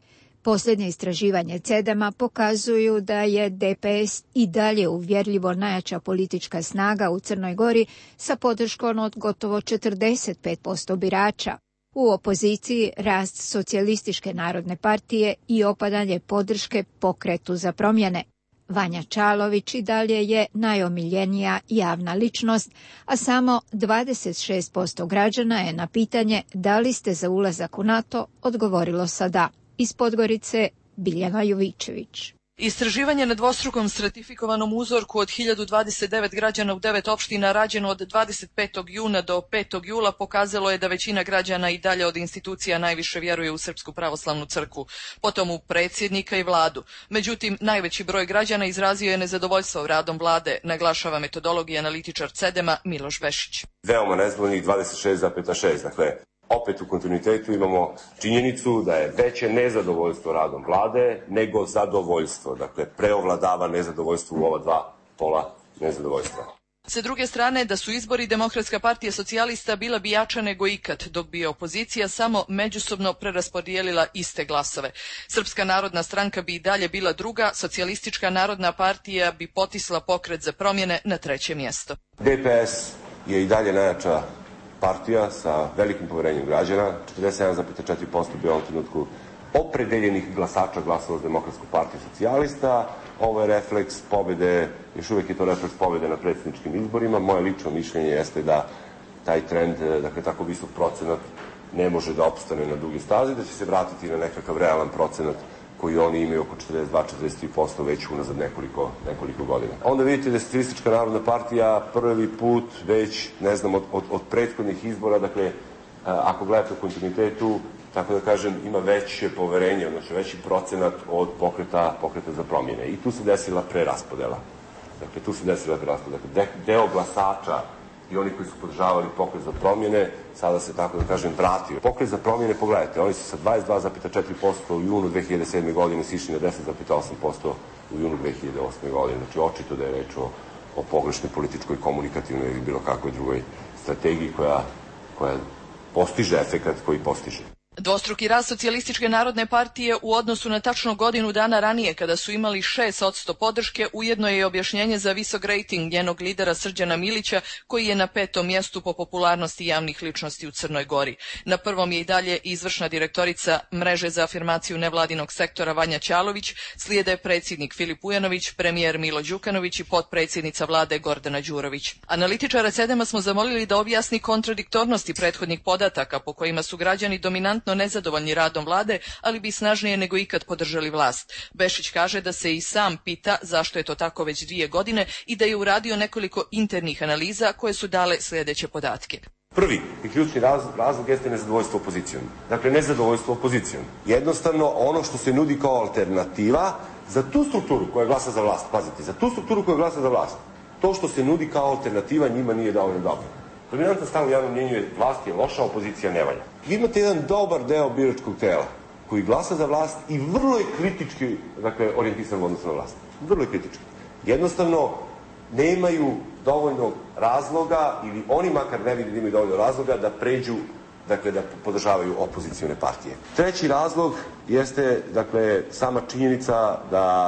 Posljednje istraživanje CEDEM-a pokazuju da je D P S i dalje uvjerljivo najjača politička snaga u Crnoj Gori sa podrškom od gotovo četrdeset pet posto birača. U opoziciji rast Socijalističke narodne partije i opadanje podrške Pokretu za promjene. Vanja Čalović i dalje je najomiljenija javna ličnost, a samo dvadeset šest posto građana je na pitanje da li ste za ulazak u NATO odgovorilo sa da. Iz Podgorice Biljana Jovičević. Istraživanje na dvostrukom stratifikovanom uzorku od hiljadu dvadeset devet građana u devet opština rađeno od dvadeset petog juna do petog jula pokazalo je da većina građana i dalje od institucija najviše vjeruje u Srpsku pravoslavnu crkvu, potom u predsjednika i vladu. Međutim, najveći broj građana izrazio je nezadovoljstvo radom vlade, naglašava metodolog i analitičar CEDEM-a Miloš Bešić. Veoma nezvoljnih dvadeset šest zarez šest, dakle, opet u kontinuitetu imamo činjenicu da je veće nezadovoljstvo radom vlade nego zadovoljstvo. Dakle, preovladava nezadovoljstvo u ova dva pola nezadovoljstva. Sa druge strane, da su izbori Demokratska partija socijalista bila bi jača nego ikad, dok bi opozicija samo međusobno preraspodijelila iste glasove. Srpska narodna stranka bi i dalje bila druga, Socijalistička narodna partija bi potisla Pokret za promjene na treće mjesto. D P S je i dalje najjača partija sa velikim poverenjem građana, četrdeset sedam zarez četiri posto bi u ovom trenutku opredeljenih glasača glasalo za Demokratsku partiju socijalista. Ovo je refleks pobjede, još uvijek je to refleks pobjede na predsjedničkim izborima. Moje lično mišljenje jeste da taj trend, dakle tako visok procenat, ne može da opstane na dugi stazi, da će se vratiti na nekakav realan procenat koji oni imaju oko četrdeset dva do četrdeset tri posto već unazad nekoliko, nekoliko godina. Onda vidite da je Socijalistička narodna partija prvi put već, ne znam, od, od, od prethodnih izbora, dakle, ako gledate u kontinuitetu, tako da kažem, ima veće poverenje, odnosno veći procenat od pokreta, pokreta za promjene. I tu se desila preraspodela. Dakle, tu se desila preraspodela. Dakle, deo glasača i oni koji su podržavali Pokret za promjene, sada se, tako da kažem, vratio. Pokret za promjene, pogledajte, oni su sa dvadeset dva zarez četiri posto u junu dve hiljade sedme. godine sišli na deset zarez osam posto u junu dve hiljade osme. godine. Znači, očito da je reč o, o pogrešnoj političkoj, komunikativnoj ili bilo kakvoj drugoj strategiji koja, koja postiže efekat koji postiže. Dvostruki rast Socijalističke narodne partije u odnosu na tačno godinu dana ranije, kada su imali šest posto podrške, ujedno je objašnjenje za visok rejting njenog lidera Srđana Milića, koji je na petom mjestu po popularnosti javnih ličnosti u Crnoj Gori. Na prvom je i dalje izvršna direktorica Mreže za afirmaciju nevladinog sektora Vanja Ćalović, slijede predsjednik Filip Ujanović, premijer Milo Đukanović i potpredsjednica vlade Gordana Đurović. Analitičara CEDEM-a smo zamolili da objasni kontradiktornosti prethodnih podataka po kojima su građani dominantni nezadovoljni radom vlade, ali bi snažnije nego ikad podržali vlast. Bešić kaže da se i sam pita zašto je to tako već dvije godine i da je uradio nekoliko internih analiza koje su dale sljedeće podatke. Prvi i ključni razlog, razlog jeste nezadovoljstvo opozicijom. Dakle, nezadovoljstvo opozicijom. Jednostavno, ono što se nudi kao alternativa za tu strukturu koja glasa za vlast, pazite, za tu strukturu koja glasa za vlast, to što se nudi kao alternativa njima nije dovoljno dobro. Dominantna stav u javnom mnjenju je vlast je loša, opozicija ne valja. Imate jedan dobar deo biračkog tela koji glasa za vlast i vrlo je kritički, dakle, orijentisan u odnosu na vlast. Vrlo je kritički. Jednostavno, nemaju dovoljno razloga, ili oni makar ne vidi da imaju dovoljno razloga da pređu, dakle, da podržavaju opozicione partije. Treći razlog jeste, dakle, sama činjenica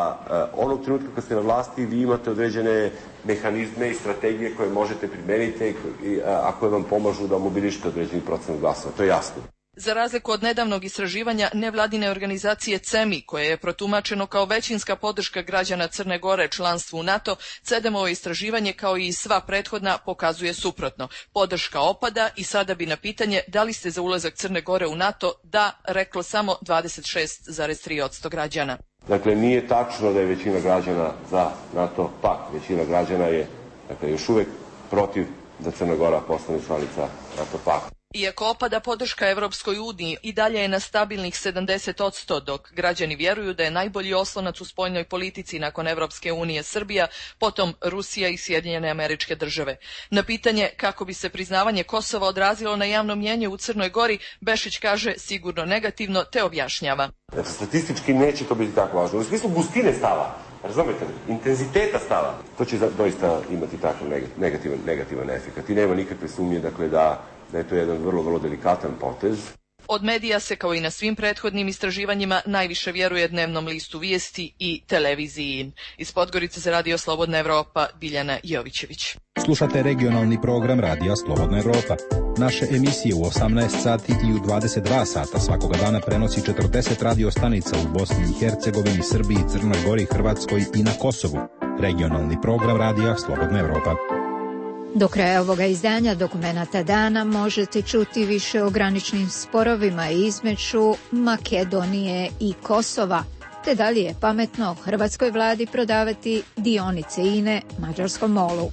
da uh, onog trenutka kad ste na vlasti vi imate određene mehanizme i strategije koje možete primeniti i, a koje vam pomažu da mobilišete određeni procenat glasova. To je jasno. Za razliku od nedavnog istraživanja nevladine organizacije CEMI, koje je protumačeno kao većinska podrška građana Crne Gore članstvu u NATO, CEDEM-ovo istraživanje, kao i sva prethodna, pokazuje suprotno. Podrška opada i sada bi na pitanje da li ste za ulazak Crne Gore u NATO da reklo samo dvadeset šest zarez tri posto građana. Dakle, nije tačno da je većina građana za NATO pakt. Većina građana je, dakle, još uvijek protiv da Crna Gora postane članica NATO pakta. Iako opada podrška Evropskoj uniji, i dalje je na stabilnih sedamdeset posto, dok građani vjeruju da je najbolji oslonac u spoljnoj politici nakon Evropske unije Srbija, potom Rusija i Sjedinjene Američke Države. Na pitanje kako bi se priznavanje Kosova odrazilo na javno mnjenje u Crnoj Gori, Bešić kaže sigurno negativno, te objašnjava. Znači, statistički neće to biti tako važno. U smislu gustine stava, razumete, intenziteta stava, to će doista imati takav negativan, negativan efekt. I nema nikakve sumnje, dakle, da da je to jedan vrlo, vrlo delikatan potez. Od medija se, kao i na svim prethodnim istraživanjima, najviše vjeruje dnevnom listu Vijesti i televiziji. Iz Podgorice za Radio Slobodna Evropa, Biljana Jovićević. Slušate regionalni program Radija Slobodna Evropa. Naše emisije u osamnaest sati i u dvadeset dva sata svakoga dana prenosi četrdeset radio stanica u Bosni i Hercegovini, Srbiji, Crnoj Gori, Hrvatskoj i na Kosovu. Regionalni program Radija Slobodna Evropa. Do kraja ovoga izdanja Dokumenata dana možete čuti više o graničnim sporovima između Makedonije i Kosova, te da li je pametno hrvatskoj vladi prodavati dionice I N E mađarskom molu.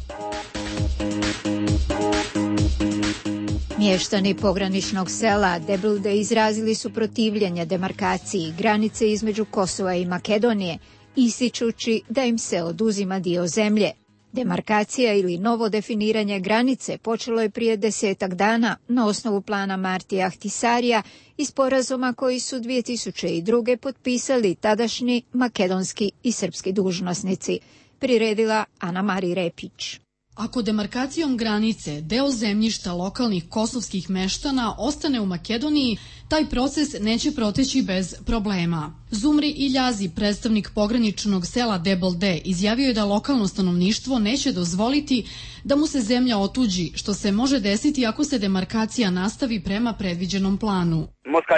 Mještani pograničnog sela Debelde izrazili su protivljenje demarkaciji granice između Kosova i Makedonije, ističući da im se oduzima dio zemlje. Demarkacija ili novo definiranje granice počelo je prije desetak dana na osnovu plana Martija Ahtisarija i sporazuma koji su dvije tisuće druge. potpisali tadašnji makedonski i srpski dužnosnici. Priredila Ana Mari Repić. Ako demarkacijom granice deo zemljišta lokalnih kosovskih meštana ostane u Makedoniji, taj proces neće proteći bez problema. Zumri Iljazi, predstavnik pograničnog sela Debelde, izjavio je da lokalno stanovništvo neće dozvoliti da mu se zemlja otuđi, što se može desiti ako se demarkacija nastavi prema predviđenom planu.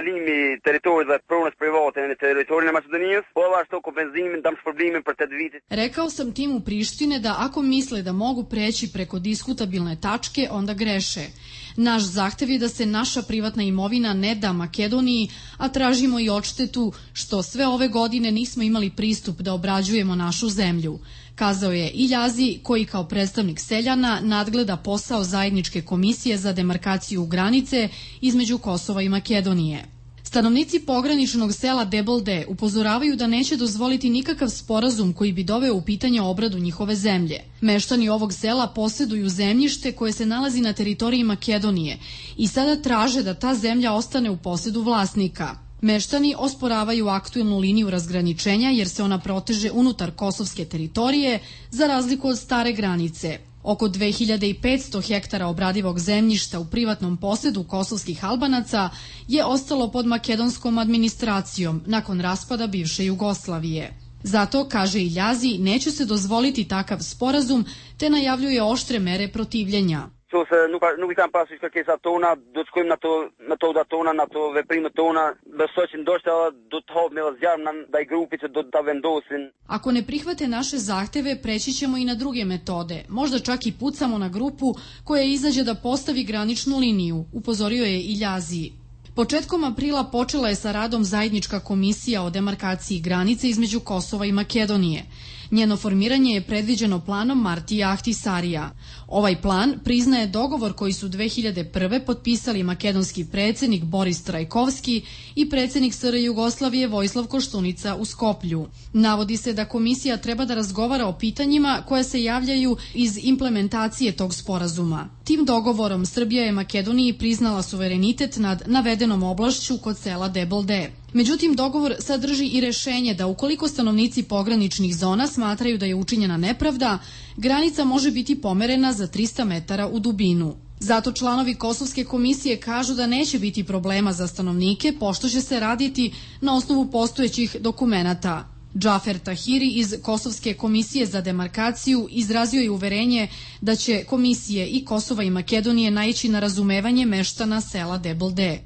Rekao sam timu Prištine da ako misle da mogu preći preko diskutabilne tačke, onda greše. Naš zahtev je da se naša privatna imovina ne da Makedoniji, a tražimo i odštetu što sve ove godine nismo imali pristup da obrađujemo našu zemlju, kazao je Iljazi, koji kao predstavnik seljana nadgleda posao zajedničke komisije za demarkaciju granice između Kosova i Makedonije. Stanovnici pograničnog sela Debelde upozoravaju da neće dozvoliti nikakav sporazum koji bi doveo u pitanje obradu njihove zemlje. Meštani ovog sela posjeduju zemljište koje se nalazi na teritoriji Makedonije i sada traže da ta zemlja ostane u posjedu vlasnika. Meštani osporavaju aktuelnu liniju razgraničenja jer se ona proteže unutar kosovske teritorije za razliku od stare granice. Oko dve hiljade petsto hektara obradivog zemljišta u privatnom posjedu kosovskih Albanaca je ostalo pod makedonskom administracijom nakon raspada bivše Jugoslavije. Zato, kaže Iljazi, neće se dozvoliti takav sporazum, te najavljuje oštre mere protivljenja. Nuk i kam pasur kërkesa tona, do të shkojmë në ato metoda tona, në ato veprime tona, besoj që ndoshta do të hapë me zjarm ndaj grupit që do ta vendosin. Ako ne prihvate naše zahteve, preći ćemo i na druge metode. Možda čak i pucamo na grupu koja izađe da postavi graničnu liniju, upozorio je Iljazi. Početkom aprila počela je sa radom zajednička komisija o demarkaciji granice između Kosova i Makedonije. Njeno formiranje je predviđeno planom Martija Ahtisarija. Ovaj plan priznaje dogovor koji su dve hiljade prve. potpisali makedonski predsjednik Boris Trajkovski i predsjednik S R Jugoslavije Vojislav Koštunica u Skoplju. Navodi se da komisija treba da razgovara o pitanjima koje se javljaju iz implementacije tog sporazuma. Tim dogovorom Srbija je Makedoniji priznala suverenitet nad navedenom oblašću kod sela Debelde. Međutim, dogovor sadrži i rešenje da ukoliko stanovnici pograničnih zona smatraju da je učinjena nepravda, granica može biti pomerena za trista metara u dubinu. Zato članovi Kosovske komisije kažu da neće biti problema za stanovnike, pošto će se raditi na osnovu postojećih dokumenata. Džafer Tahiri iz Kosovske komisije za demarkaciju izrazio je uverenje da će komisije i Kosova i Makedonije naići na razumevanje meštana sela Debelde.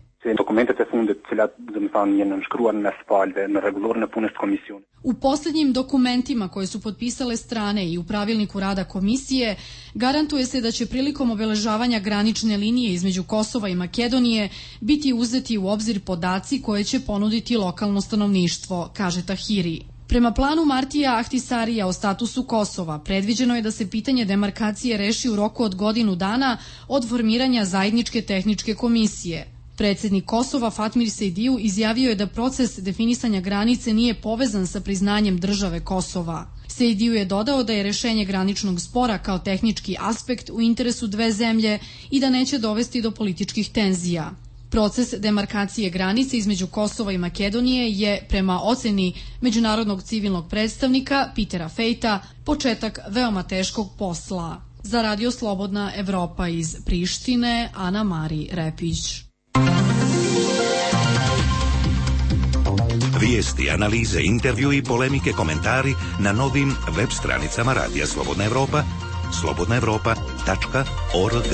U posljednjim dokumentima koje su potpisale strane i u pravilniku rada komisije garantuje se da će prilikom obeležavanja granične linije između Kosova i Makedonije biti uzeti u obzir podaci koje će ponuditi lokalno stanovništvo, kaže Tahiri. Prema planu Martija Ahtisarija o statusu Kosova predviđeno je da se pitanje demarkacije reši u roku od godinu dana od formiranja zajedničke tehničke komisije. Predsjednik Kosova Fatmir Sejdiju izjavio je da proces definisanja granice nije povezan sa priznanjem države Kosova. Sejdiju je dodao da je rešenje graničnog spora kao tehnički aspekt u interesu dve zemlje i da neće dovesti do političkih tenzija. Proces demarkacije granice između Kosova i Makedonije je, prema oceni međunarodnog civilnog predstavnika Petera Fejta, početak veoma teškog posla. Za Radio Slobodna Evropa iz Prištine, Ana Mari Repić. Vijesti, analize, intervju i polemike, komentari na novim web stranicama Radija Slobodna Evropa, slobodna evropa tačka org.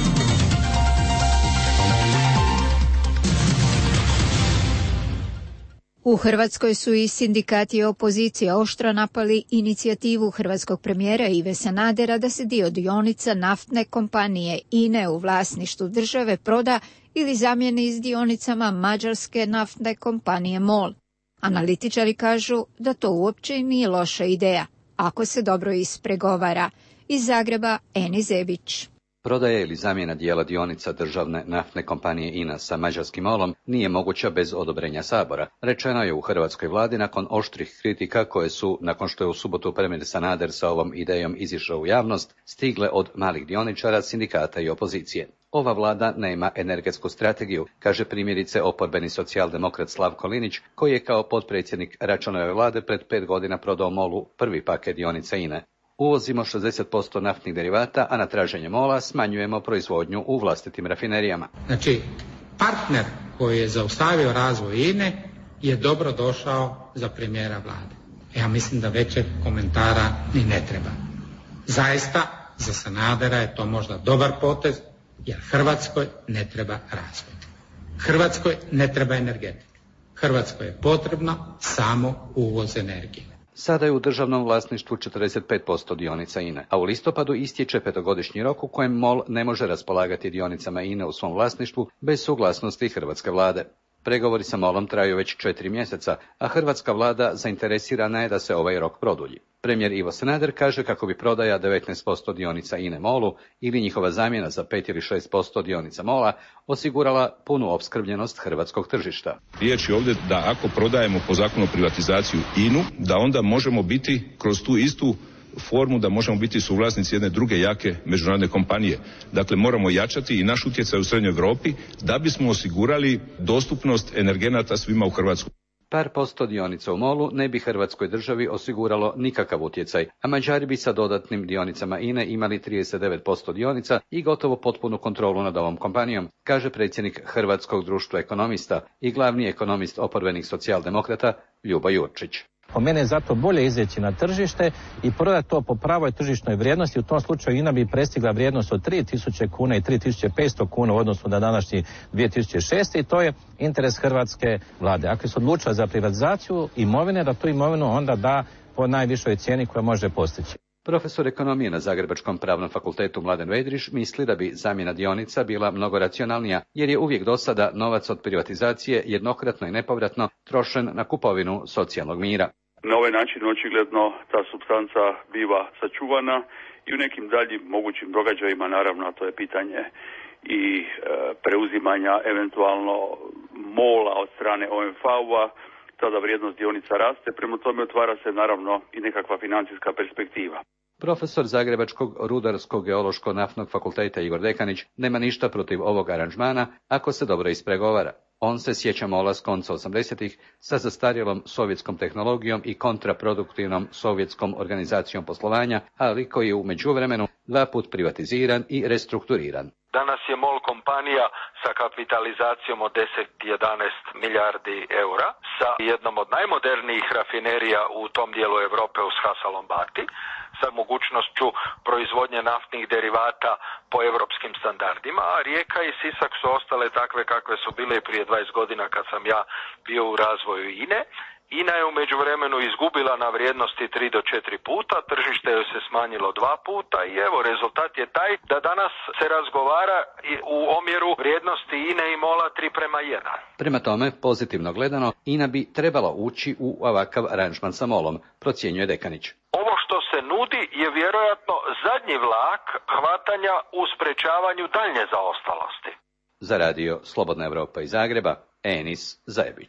U Hrvatskoj su i sindikati i opozicija oštro napali inicijativu hrvatskog premijera Ive Sanadera da se dio dionica naftne kompanije I N E u vlasništvu države proda ili zamijeni s dionicama mađarske naftne kompanije MOL. Analitičari kažu da to uopće nije loša ideja, ako se dobro ispregovara. Iz Zagreba, Eni Zebić. Prodaja ili zamjena dijela dionica državne naftne kompanije I N A sa mađarskim MOL-om nije moguća bez odobrenja Sabora, rečeno je u hrvatskoj vladi nakon oštrih kritika koje su, nakon što je u subotu premijer Sanader sa ovom idejom izišao u javnost, stigle od malih dioničara, sindikata i opozicije. Ova vlada nema energetsku strategiju, kaže primjerice oporbeni socijaldemokrat Slavko Linić, koji je kao potpredsjednik Račanove vlade pred pet godina prodao MOL-u prvi paket dionica I N A. Uvozimo šezdeset posto naftnih derivata, a na traženje MOL-a smanjujemo proizvodnju u vlastitim rafinerijama. Znači, partner koji je zaustavio razvoj I N E je dobro došao za premijera vlade. Ja mislim da većeg komentara ni ne treba. Zaista, za Sanadera je to možda dobar potez, jer Hrvatskoj ne treba razvoj. Hrvatskoj ne treba energetika. Hrvatskoj je potrebno samo uvoz energije. Sada je u državnom vlasništvu četrdeset pet posto dionica I N E, a u listopadu istječe petogodišnji rok u kojem MOL ne može raspolagati dionicama I N E u svom vlasništvu bez suglasnosti hrvatske vlade. Pregovori sa MOL-om traju već četiri mjeseca, a hrvatska vlada zainteresirana je da se ovaj rok produlji. Premijer Ivo Sanader kaže kako bi prodaja devetnaest posto dionica I N E MOL-u ili njihova zamjena za pet ili šest posto dionica MOL-a osigurala punu opskrbljenost hrvatskog tržišta. Riječ je ovdje da ako prodajemo po zakonu o privatizaciju I N U, da onda možemo biti kroz tu istu formu da možemo biti suvlasnici jedne druge jake međunarodne kompanije. Dakle, moramo jačati i naš utjecaj u Srednjoj Europi da bismo osigurali dostupnost energenata svima u Hrvatskoj. Par posto dionica u MOL-u ne bi Hrvatskoj državi osiguralo nikakav utjecaj, a Mađari bi sa dodatnim dionicama I N E imali trideset devet posto dionica i gotovo potpunu kontrolu nad ovom kompanijom, kaže predsjednik Hrvatskog društva ekonomista i glavni ekonomist oporbenih socijaldemokrata Ljubo Jurčić. Po mene je zato bolje izaći na tržište i prodati to po pravoj tržišnoj vrijednosti. U tom slučaju I N A bi prestigla vrijednost od tri tisuće kuna i tri tisuće petsto kuna u odnosu na današnji dvije tisuće šest. i to je interes hrvatske vlade. Ako se odlučila za privatizaciju imovine, da tu imovinu onda da po najvišoj cijeni koja može postići. Profesor ekonomije na Zagrebačkom pravnom fakultetu Mladen Vedriš misli da bi zamjena dionica bila mnogo racionalnija, jer je uvijek do sada novac od privatizacije jednokratno i nepovratno trošen na kupovinu socijalnog mira. Na ovaj način očigledno ta supstanca biva sačuvana i u nekim daljim mogućim događajima, naravno, to je pitanje i e, preuzimanja eventualno MOL-a od strane O M V-a, tada vrijednost dionica raste, prema tome otvara se naravno i nekakva financijska perspektiva. Profesor Zagrebačkog rudarsko-geološko-naftnog fakulteta Igor Dekanić nema ništa protiv ovog aranžmana ako se dobro ispregovara. On se sjeća MOL-a s konca osamdesetih sa zastarjelom sovjetskom tehnologijom i kontraproduktivnom sovjetskom organizacijom poslovanja, ali koji je u međuvremenu dva put privatiziran i restrukturiran. Danas je MOL kompanija sa kapitalizacijom od deset do jedanaest milijardi eura, sa jednom od najmodernijih rafinerija u tom dijelu Europe uz Hasa Lombati, sa mogućnošću proizvodnje naftnih derivata po europskim standardima, a Rijeka i Sisak su ostale takve kakve su bile prije dvadeset godina kad sam ja bio u razvoju I N E. I N A je u međuvremenu izgubila na vrijednosti tri do četiri puta, tržište joj se smanjilo dva puta i evo rezultat je taj da danas se razgovara u omjeru vrijednosti I N E i MOL-a tri prema jedan. Prema tome, pozitivno gledano, I N A bi trebala ući u ovakav aranžman sa MOL-om, procjenjuje Dekanić. Ovo što se nudi je vjerojatno zadnji vlak hvatanja u sprečavanju daljnje zaostalosti. Za radio Slobodna Evropa iz Zagreba, Enis Zajebić.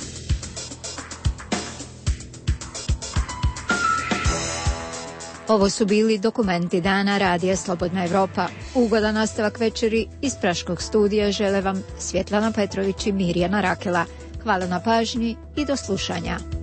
Ovo su bili dokumenti dana Radija Slobodna Evropa. Ugodan nastavak večeri iz Praškog studija žele vam Svjetlana Petrović i Mirjana Rakela. Hvala na pažnji i do slušanja.